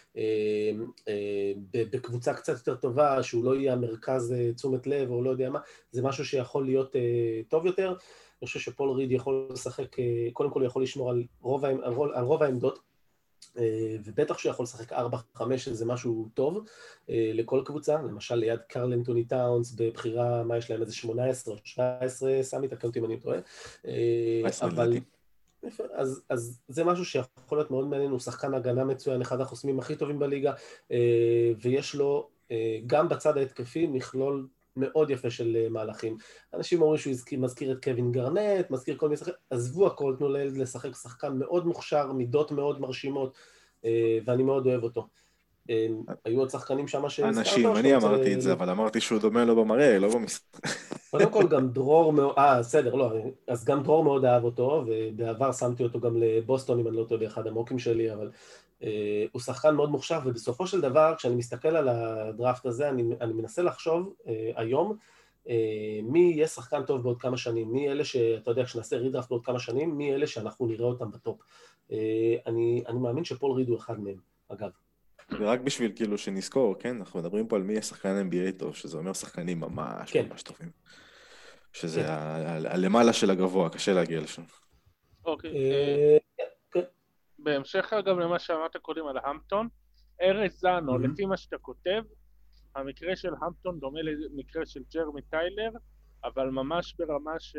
שבקבוצה אה, אה, קצת יותר טובה, שהוא לא יהיה המרכז אה, תשומת לב או לא יודע מה, זה משהו שיכול להיות אה, טוב יותר. אני חושב שפול ריד יכול לשחק, קודם כל הוא יכול לשמור על רוב, על רוב העמדות, ובטח שהוא יכול לשחק ארבע חמש, שזה משהו טוב לכל קבוצה, למשל ליד קרל אנתוני טאונס, בבחירה, מה יש להם, איזה שמונה עשרה או שבע עשרה, סמי תקנתי אם אני טועה, אבל... אז, אז זה משהו שיכול להיות מאוד מעניין, הוא שחקן הגנה מצוין, אחד החוסמים הכי טובים בליגה, ויש לו גם בצד ההתקפי מכלול מאוד יפה של מהלכים. אנשים אומרים שהוא מזכיר את קווין גרנט, מזכיר כל מיני שחקנים, עזבו הכל, תנו לילד לשחק, שחקן מאוד מוכשר, מידות מאוד מרשימות, ואני מאוד אוהב אותו. היו עוד שחקנים שם שהזכרת?
אנשים, אני אמרתי את זה, אבל אמרתי שהוא דומה לו במראה, לא במשחק.
קודם כל גם דרור מאוד, אה, בסדר, לא, אז גם דרור מאוד אהב אותו, ובעבר שמתי אותו גם לבוסטון, אם אני לא טועה, באחד המוקים שלי, אבל הוא שחקן מאוד מוכשר, ובסופו של דבר, כשאני מסתכל על הדראפט הזה, אני, אני מנסה לחשוב היום, מי יהיה שחקן טוב בעוד כמה שנים, מי אלה שאתה יודע, כשנעשה רידראפט בעוד כמה שנים, מי אלה שאנחנו נראה אותם בטופ. אני, אני מאמין שפול ריד הוא אחד מהם, אגב.
ורק בשביל כאילו שנזכור, כן, אנחנו מדברים פה על מי יהיה שחקן אן בי איי טוב, שזה אומר שחקנים ממש כן. ממש טובים. שזה כן. הלמעלה של הגבוה, קשה להגיע לשם.
אוקיי. כן. בהמשך אגב למה שאמרת קודם על המפטון, ארז זאנו, לפי מה שאתה כותב, המקרה של המפטון דומה למקרה של ג'רמי טיילר, אבל ממש ברמה של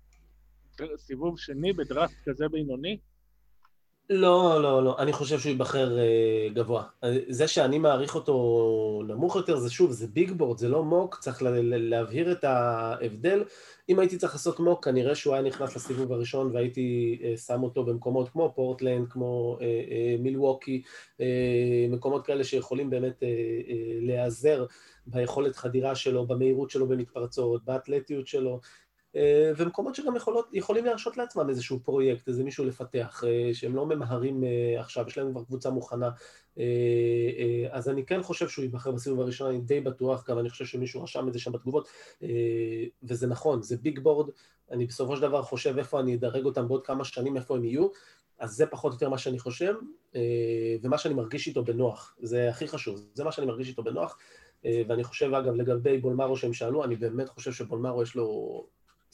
סיבוב שני בדראפט כזה בינוני.
לא, לא, לא, אני חושב שהוא ייבחר uh, גבוה. זה שאני מעריך אותו נמוך יותר, זה שוב, זה ביג בורד, זה לא מוק, צריך לה, להבהיר את ההבדל. אם הייתי צריך לעשות מוק, כנראה שהוא היה נכנס לסיבוב הראשון, והייתי uh, שם אותו במקומות כמו פורטלנד, כמו uh, uh, מילווקי, uh, מקומות כאלה שיכולים באמת uh, uh, להיעזר ביכולת חדירה שלו, במהירות שלו במתפרצות, באתלטיות שלו, ומקומות שגם יכולות, יכולים להרשות לעצמם איזשהו פרויקט, איזה מישהו לפתח, שהם לא ממהרים עכשיו, יש להם כבר קבוצה מוכנה, אז אני כן חושב שהוא ייבחר בסיבוב הראשון, אני די בטוח, גם אני חושב שמישהו רשם את זה שם בתגובות, וזה נכון, זה ביג בורד, אני בסופו של דבר חושב איפה אני אדרג אותם בעוד כמה שנים, איפה הם יהיו, אז זה פחות או יותר מה שאני חושב, ומה שאני מרגיש איתו בנוח, זה הכי חשוב, זה מה שאני מרגיש איתו בנוח, ואני חושב אגב לגבי בולמרו שהם שאלו, אני באמת חושב שבולמרו יש לו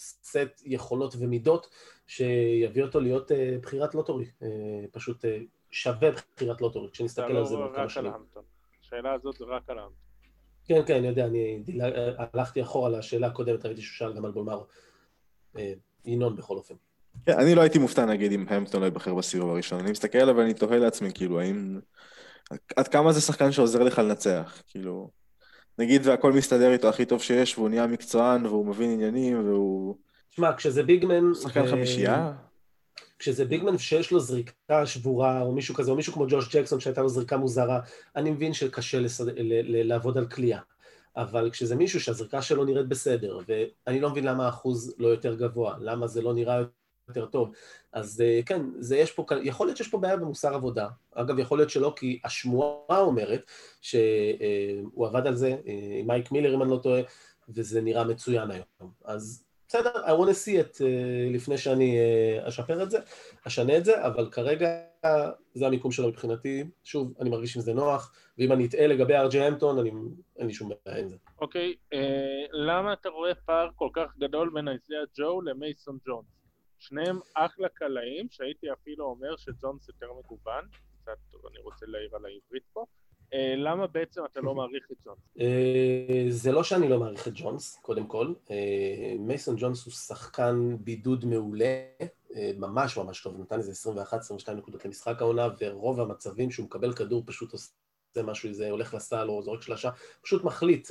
סט יכולות ומידות שיביא אותו להיות uh, בחירת לוטורי, uh, פשוט uh, שווה בחירת לוטו, כשנסתכל על זה
לא
בעוד כמה
רק על
שנים.
המפטון. השאלה הזאת זה רק על המפטון.
כן, כן, אני יודע, אני הלכתי אחורה לשאלה הקודמת, ראיתי שהוא שאל גם על בולמרו. ינון בכל אופן.
כן, אני לא הייתי מופתע נגיד אם המפטון לא ייבחר בסיבוב הראשון. אני מסתכל עליו ואני תוהה לעצמי, כאילו, האם... עד כמה זה שחקן שעוזר לך לנצח, כאילו... נגיד והכל מסתדר איתו הכי טוב שיש, והוא נהיה מקצוען, והוא מבין עניינים, והוא...
תשמע, כשזה ביגמן...
שחקן חמישייה?
כשזה ביגמן שיש לו זריקה שבורה, או מישהו כזה, או מישהו כמו ג'וש ג'קסון שהייתה לו זריקה מוזרה, אני מבין שקשה לסד... ל... ל... לעבוד על קליעה. אבל כשזה מישהו שהזריקה שלו נראית בסדר, ואני לא מבין למה האחוז לא יותר גבוה, למה זה לא נראה יותר טוב, אז כן, זה יש פה, יכול להיות שיש פה בעיה במוסר עבודה, אגב יכול להיות שלא, כי השמועה אומרת שהוא עבד על זה, עם מייק מילר אם אני לא טועה, וזה נראה מצוין היום, אז בסדר, I want to see it לפני שאני אשפר את זה, אשנה את זה, אבל כרגע זה המיקום שלו מבחינתי, שוב, אני מרגיש עם זה נוח, ואם אני אטעה לגבי אר ג'יי המפטון, אני, אין לי שום בעיה עם זה.
אוקיי, למה אתה רואה פער כל כך גדול בין איזיה ג'ו למייסון ג'ונס? שניהם אחלה קלעים, שהייתי אפילו אומר שג'ונס יותר מגוון, קצת אני רוצה להעיר על העברית פה, למה בעצם אתה לא מעריך את ג'ונס?
זה לא שאני לא מעריך את ג'ונס, קודם כל. מייסון ג'ונס הוא שחקן בידוד מעולה, ממש ממש טוב, נתן איזה עשרים ואחת עשרים ושתיים נקודות למשחק העונה, ורוב המצבים שהוא מקבל כדור פשוט עושה משהו, זה הולך לסל או זורק שלשה, פשוט מחליט,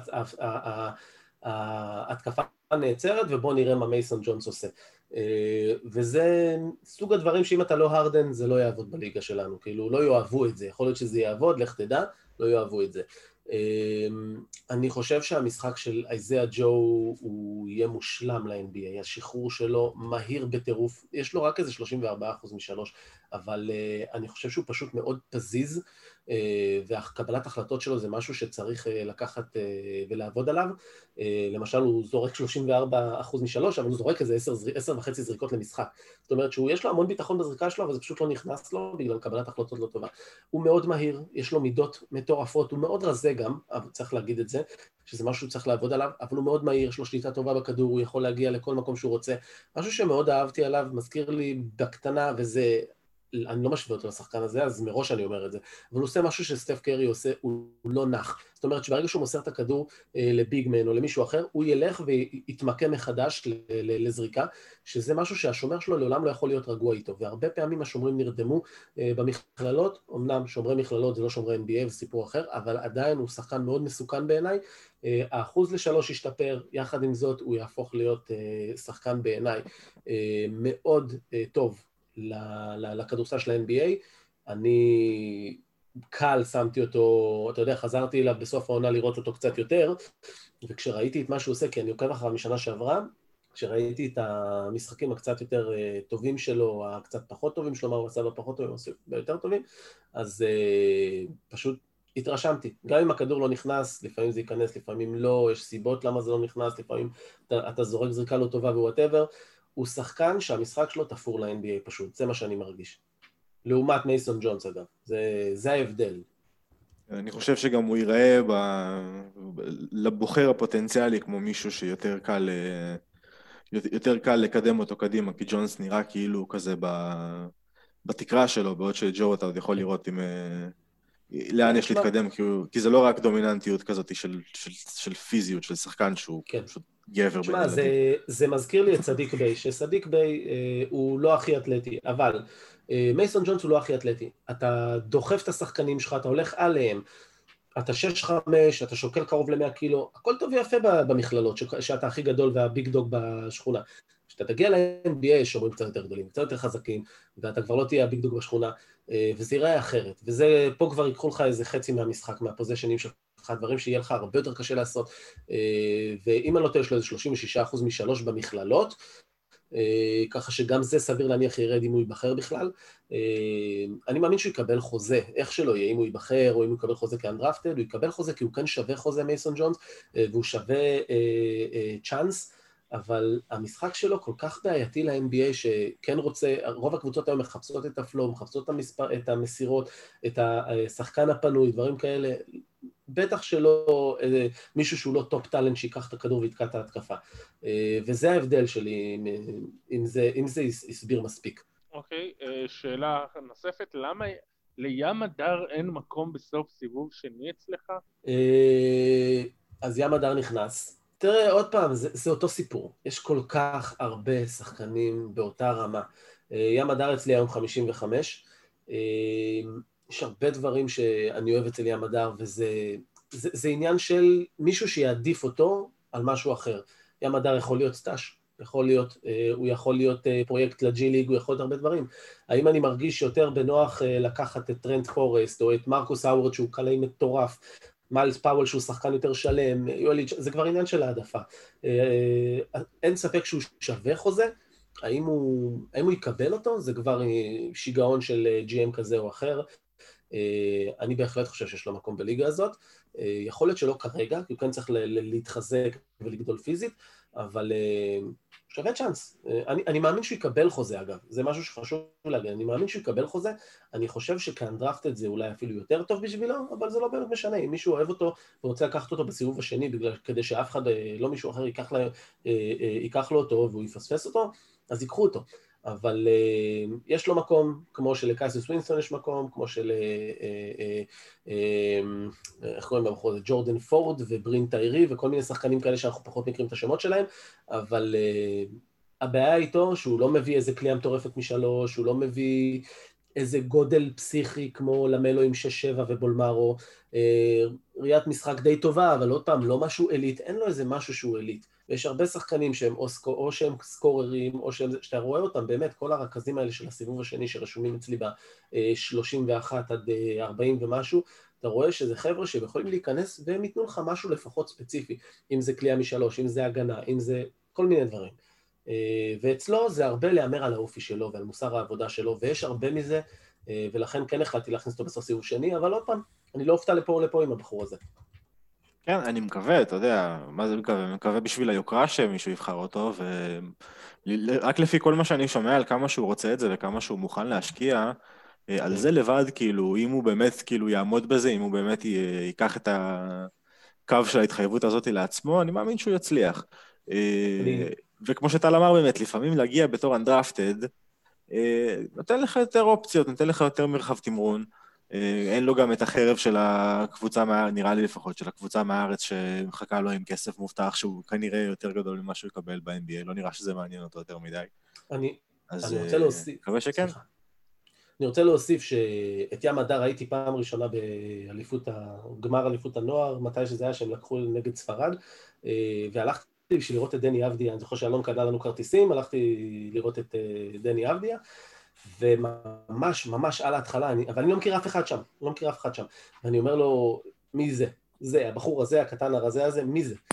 ההתקפה נעצרת ובוא נראה מה מייסון ג'ונס עושה. וזה סוג הדברים שאם אתה לא הרדן זה לא יעבוד בליגה שלנו, כאילו לא יאהבו את זה, יכול להיות שזה יעבוד, לך תדע, לא יאהבו את זה. אני חושב שהמשחק של איזיה ג'ו הוא יהיה מושלם ל-אן בי איי, השחרור שלו מהיר בטירוף, יש לו רק איזה שלושים וארבעה אחוז משלוש, אבל אני חושב שהוא פשוט מאוד פזיז, והקבלת החלטות שלו זה משהו שצריך לקחת ולעבוד עליו, למשל הוא זורק שלושים וארבעה אחוז משלוש, אבל הוא זורק איזה עשר וחצי זריקות למשחק, זאת אומרת שיש לו המון ביטחון בזריקה שלו, אבל זה פשוט לא נכנס לו בגלל קבלת החלטות לא טובה. הוא מאוד מהיר, יש לו מידות מטורפות, הוא מאוד רזה גם, אבל צריך להגיד את זה, שזה משהו שצריך לעבוד עליו, אבל הוא מאוד מהיר, יש לו שליטה טובה בכדור, הוא יכול להגיע לכל מקום שהוא רוצה, משהו שמאוד אהבתי עליו, מזכיר לי בקטנה, וזה, אני לא משווה אותו לשחקן הזה, אז מראש אני אומר את זה, אבל הוא עושה משהו שסטף קרי עושה, הוא, הוא לא נח, זאת אומרת שברגע שהוא מוסר את הכדור אה, לביגמן או למישהו אחר, הוא ילך ויתמקם מחדש ל, ל, לזריקה, שזה משהו שהשומר שלו לעולם לא יכול להיות רגוע איתו, והרבה פעמים השומרים נרדמו אה, במכללות, אמנם שומרי מכללות זה לא שומרי אן בי איי וסיפור אחר, אבל עדיין הוא שחקן מאוד מסוכן בעיניי, אה, האחוז לשלוש ישתפר, יחד עם זאת הוא יהפוך להיות אה, שחקן בעיניי אה, מאוד אה, טוב, לכדורסל של ה-אן בי איי, אני קל שמתי אותו, אתה יודע, חזרתי אליו בסוף העונה לראות אותו קצת יותר, וכשראיתי את מה שהוא עושה, כי אני עוקב אחריו משנה שעברה, כשראיתי את המשחקים הקצת יותר טובים שלו, הקצת פחות טובים שלו, מה הוא עשה בפחות טובים, ביותר טובים, אז פשוט התרשמתי. גם אם הכדור לא נכנס, לפעמים זה ייכנס, לפעמים לא, יש סיבות למה זה לא נכנס, לפעמים אתה, אתה זורק זריקה לא טובה ווואטאבר, הוא שחקן שהמשחק שלו תפור ל-אן בי איי פשוט, זה מה שאני מרגיש. לעומת מייסון ג'ונס אגב, זה, זה ההבדל.
אני חושב שגם הוא ייראה ב... לבוחר הפוטנציאלי כמו מישהו שיותר קל, יותר קל לקדם אותו קדימה, כי ג'ונס נראה כאילו כזה ב... בתקרה שלו, בעוד שג'ו אתה עוד יכול לראות עם... לאן יש להתקדם, כי, הוא... כי זה לא רק דומיננטיות כזאת של, של, של פיזיות, של שחקן שהוא כן. פשוט גבר.
תשמע, זה, זה מזכיר לי את סדיק ביי, שסדיק ביי אה, הוא לא הכי אתלטי, אבל אה, מייסון ג'ונס הוא לא הכי אתלטי. אתה דוחף את השחקנים שלך, אתה הולך עליהם, אתה שש חמש, אתה שוקל קרוב ל-מאה קילו, הכל טוב ויפה במכללות, ש... שאתה הכי גדול והביג דוג בשכונה. כשאתה תגיע ל-אן בי איי, יש שומרים קצת יותר גדולים, קצת יותר חזקים, ואתה כבר לא תהיה הביג דוג בשכונה, וזה ייראה אחרת. וזה, פה כבר ייקחו לך איזה חצי מהמשחק, מהפוזיישנים שלך, דברים שיהיה לך הרבה יותר קשה לעשות, ואם אני לא טועה, יש לו איזה שלושים ושישה אחוז משלוש במכללות, ככה שגם זה סביר להניח ירד אם הוא ייבחר בכלל. אני מאמין שהוא יקבל חוזה, איך שלא יהיה, אם הוא ייבחר או אם הוא יקבל חוזה כאנדרפטד, הוא יקבל חוזה כי הוא כן שווה חוזה מייסון ג'ונס, והוא שווה צ'אנס, אבל המשחק שלו כל כך בעייתי ל-אן בי איי שכן רוצה, רוב הקבוצות היום מחפשות את הפלו, מחפשות את, המספר, את המסירות, את השחקן הפנוי, דברים כאלה, בטח שלא מישהו שהוא לא טופ טלנט שיקח את הכדור ויתקע את ההתקפה. וזה ההבדל שלי, אם זה, אם זה יסביר מספיק.
אוקיי, אה, שאלה נוספת, למה לים הדר אין מקום בסוף סיבוב שני אצלך?
אה, אז ים הדר נכנס. תראה, עוד פעם, זה, זה אותו סיפור. יש כל כך הרבה שחקנים באותה רמה. אה, ים הדר אצלי היום חמישים וחמש. אה, יש הרבה דברים שאני אוהב אצל ים הדר, וזה זה, זה עניין של מישהו שיעדיף אותו על משהו אחר. ים הדר יכול להיות סטאש, יכול להיות, אה, הוא יכול להיות אה, פרויקט לג'י ליג, הוא יכול להיות הרבה דברים. האם אני מרגיש יותר בנוח אה, לקחת את טרנט פורסט, או את מרקוס האוורד שהוא קלעי מטורף, מיילס פאוול שהוא שחקן יותר שלם, יואלי, זה כבר עניין של העדפה. אין ספק שהוא שווה חוזה, האם הוא, האם הוא יקבל אותו? זה כבר שיגעון של ג'י אם כזה או אחר. אני בהחלט חושב שיש לו מקום בליגה הזאת. יכול להיות שלא כרגע, כי הוא כן צריך להתחזק ולגדול פיזית, אבל שווה צ'אנס. אני, אני מאמין שהוא יקבל חוזה, אגב. זה משהו שחשוב להגיד. אני מאמין שהוא יקבל חוזה. אני חושב שכאן דראפטד זה אולי אפילו יותר טוב בשבילו, אבל זה לא באמת משנה. אם מישהו אוהב אותו ורוצה לקחת אותו בסיבוב השני, בגלל, כדי שאף אחד, לא מישהו אחר ייקח, לה, ייקח לו אותו והוא יפספס אותו, אז ייקחו אותו. אבל uh, יש לו מקום, כמו שלקייסיוס ווינסטון יש מקום, כמו של, uh, uh, uh, איך קוראים לבחור הזה, ג'ורדן פורד וברין טיירי, וכל מיני שחקנים כאלה שאנחנו פחות מכירים את השמות שלהם, אבל uh, הבעיה איתו שהוא לא מביא איזה קליעה מטורפת משלוש, הוא לא מביא איזה גודל פסיכי כמו למלו עם שש שבע ובולמרו, uh, ראיית משחק די טובה, אבל עוד פעם, לא משהו אליט, אין לו איזה משהו שהוא אליט. ויש הרבה שחקנים שהם או, סקור, או שהם סקוררים, או שהם, שאתה רואה אותם, באמת, כל הרכזים האלה של הסיבוב השני שרשומים אצלי ב-שלושים ואחת עד ארבעים ומשהו, אתה רואה שזה חבר'ה שהם יכולים להיכנס והם ייתנו לך משהו לפחות ספציפי, אם זה קליעה משלוש, אם זה הגנה, אם זה כל מיני דברים. ואצלו זה הרבה להאמר על האופי שלו ועל מוסר העבודה שלו, ויש הרבה מזה, ולכן כן החלטתי להכניס אותו בסוף סיבוב שני, אבל עוד פעם, אני לא אופתע לפה או לפה עם הבחור הזה.
כן, אני מקווה, אתה יודע, מה זה מקווה? אני מקווה בשביל היוקרה שמישהו יבחר אותו, ורק לפי כל מה שאני שומע על כמה שהוא רוצה את זה וכמה שהוא מוכן להשקיע, על זה לבד, כאילו, אם הוא באמת, כאילו, יעמוד בזה, אם הוא באמת ייקח את הקו של ההתחייבות הזאת לעצמו, אני מאמין שהוא יצליח. אני... וכמו שטל אמר באמת, לפעמים להגיע בתור אנדרפטד, נותן לך יותר אופציות, נותן לך יותר מרחב תמרון, אין לו גם את החרב של הקבוצה, נראה לי לפחות, של הקבוצה מהארץ שמחכה לו עם כסף מובטח, שהוא כנראה יותר גדול ממה שהוא יקבל ב-אן בי איי, לא נראה שזה מעניין אותו יותר מדי.
אני, אני רוצה להוסיף.
מקווה שכן.
סליחה. אני רוצה להוסיף שאת ים הדר ראיתי פעם ראשונה באליפות, גמר אליפות הנוער, מתי שזה היה שהם לקחו נגד ספרד, והלכתי בשביל לראות את דני אבדיה, אני זוכר שאלון קנה לנו כרטיסים, הלכתי לראות את דני אבדיה, וממש, ממש על ההתחלה, אני, אבל אני לא מכיר אף אחד שם, לא מכיר אף אחד שם, ואני אומר לו, מי זה? זה, הבחור הזה, הקטן הרזה הזה, מי זה?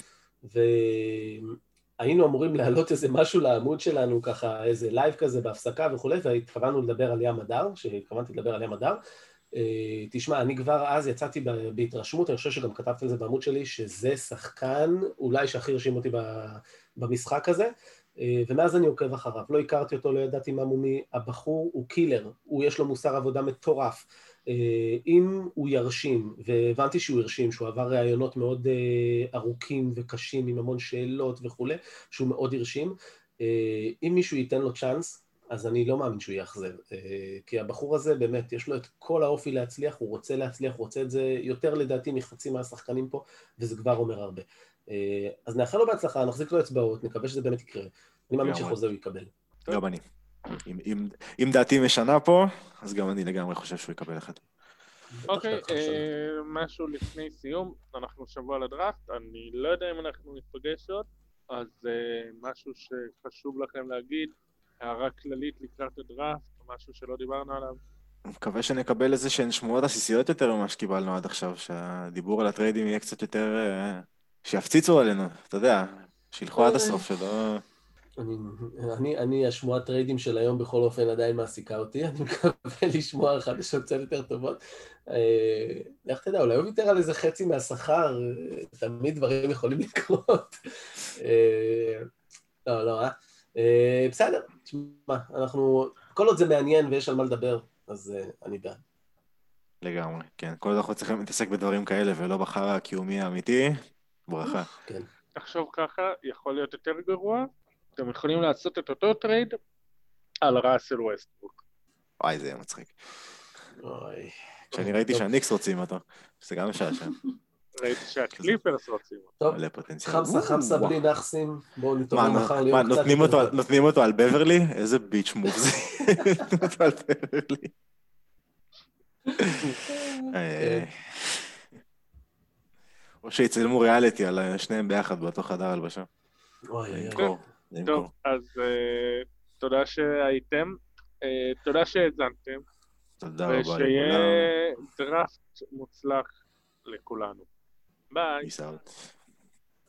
והיינו אמורים להעלות איזה משהו לעמוד שלנו, ככה, איזה לייב כזה בהפסקה וכו', והתכוונו לדבר על ים הדר, שהתכוונתי לדבר על ים הדר, תשמע, אני כבר אז יצאתי בהתרשמות, אני חושב שגם כתבתי על זה בעמוד שלי, שזה שחקן, אולי שהכי הרשים אותי במשחק הזה, ומאז אני עוקב אחריו, לא הכרתי אותו, לא ידעתי מה מומי, הבחור הוא קילר, הוא יש לו מוסר עבודה מטורף, אם הוא ירשים, והבנתי שהוא ירשים, שהוא עבר ראיונות מאוד ארוכים וקשים, עם המון שאלות וכו', שהוא מאוד ירשים, אם מישהו ייתן לו צ'אנס, אז אני לא מאמין שהוא יאכזב, כי הבחור הזה באמת, יש לו את כל האופי להצליח, הוא רוצה להצליח, הוא רוצה את זה יותר לדעתי מחצי מהשחקנים פה, וזה כבר אומר הרבה. אז נאחל לו בהצלחה, נחזיק לו אצבעות, נקווה שזה באמת יקרה. אני מאמין שחוזה הוא יקבל.
גם אני. אם דעתי משנה פה, אז גם אני לגמרי חושב שהוא יקבל אחד.
אוקיי, משהו לפני סיום, אנחנו שבוע לדראפט, אני לא יודע אם אנחנו נתפגש עוד, אז משהו שחשוב לכם להגיד, הערה כללית לקראת הדראפט, משהו שלא דיברנו עליו.
אני מקווה שנקבל איזה שהן שמועות עסיסיות יותר ממה שקיבלנו עד עכשיו, שהדיבור על הטריידים יהיה קצת יותר, שיפציצו עלינו, אתה יודע, שילכו עד הסוף שלא...
אני, אני, אני, השמועת טריידים של היום בכל אופן עדיין מעסיקה אותי, אני מקווה לשמוע חדשות קצת יותר טובות. איך אתה יודע, אולי הוא ויתר על איזה חצי מהשכר, תמיד דברים יכולים לקרות. לא, לא, אה? בסדר, תשמע, אנחנו, כל עוד זה מעניין ויש על מה לדבר, אז אני בעד.
לגמרי, כן. כל עוד אנחנו צריכים להתעסק בדברים כאלה ולא בחר הקיומי האמיתי, ברכה.
כן.
תחשוב ככה, יכול להיות יותר גרוע, אתם יכולים לעשות את אותו טרייד, על ראסל ווסטברוק.
וואי, זה יהיה מצחיק.
אוי.
כשאני ראיתי שהניקס רוצים אותו, שזה גם משעשע.
ראיתי שהקליפרס רוצים.
טוב,
מלא פוטנציאל.
חמסה חמסה
וואו.
בלי נחסים, בואו
מה,
נתעורר מחר ליום
מה,
קצת
נותנים
יותר
אותו-
טוב.
נותנים אותו על בברלי? איזה ביץ' מוב זה. נותנים אותו על בברלי. אה, או שיצלמו ריאליטי על שניהם ביחד באותו חדר הלבשה.
אוי,
זה
אוי, אוי.
ימכור, זה
טוב,
ימכור.
אז אה, תודה שהייתם, אה, תודה שהאזנתם,
תודה רבה לכולם.
ושיהיה דראפט מוצלח לכולנו. ביי.
Peace out.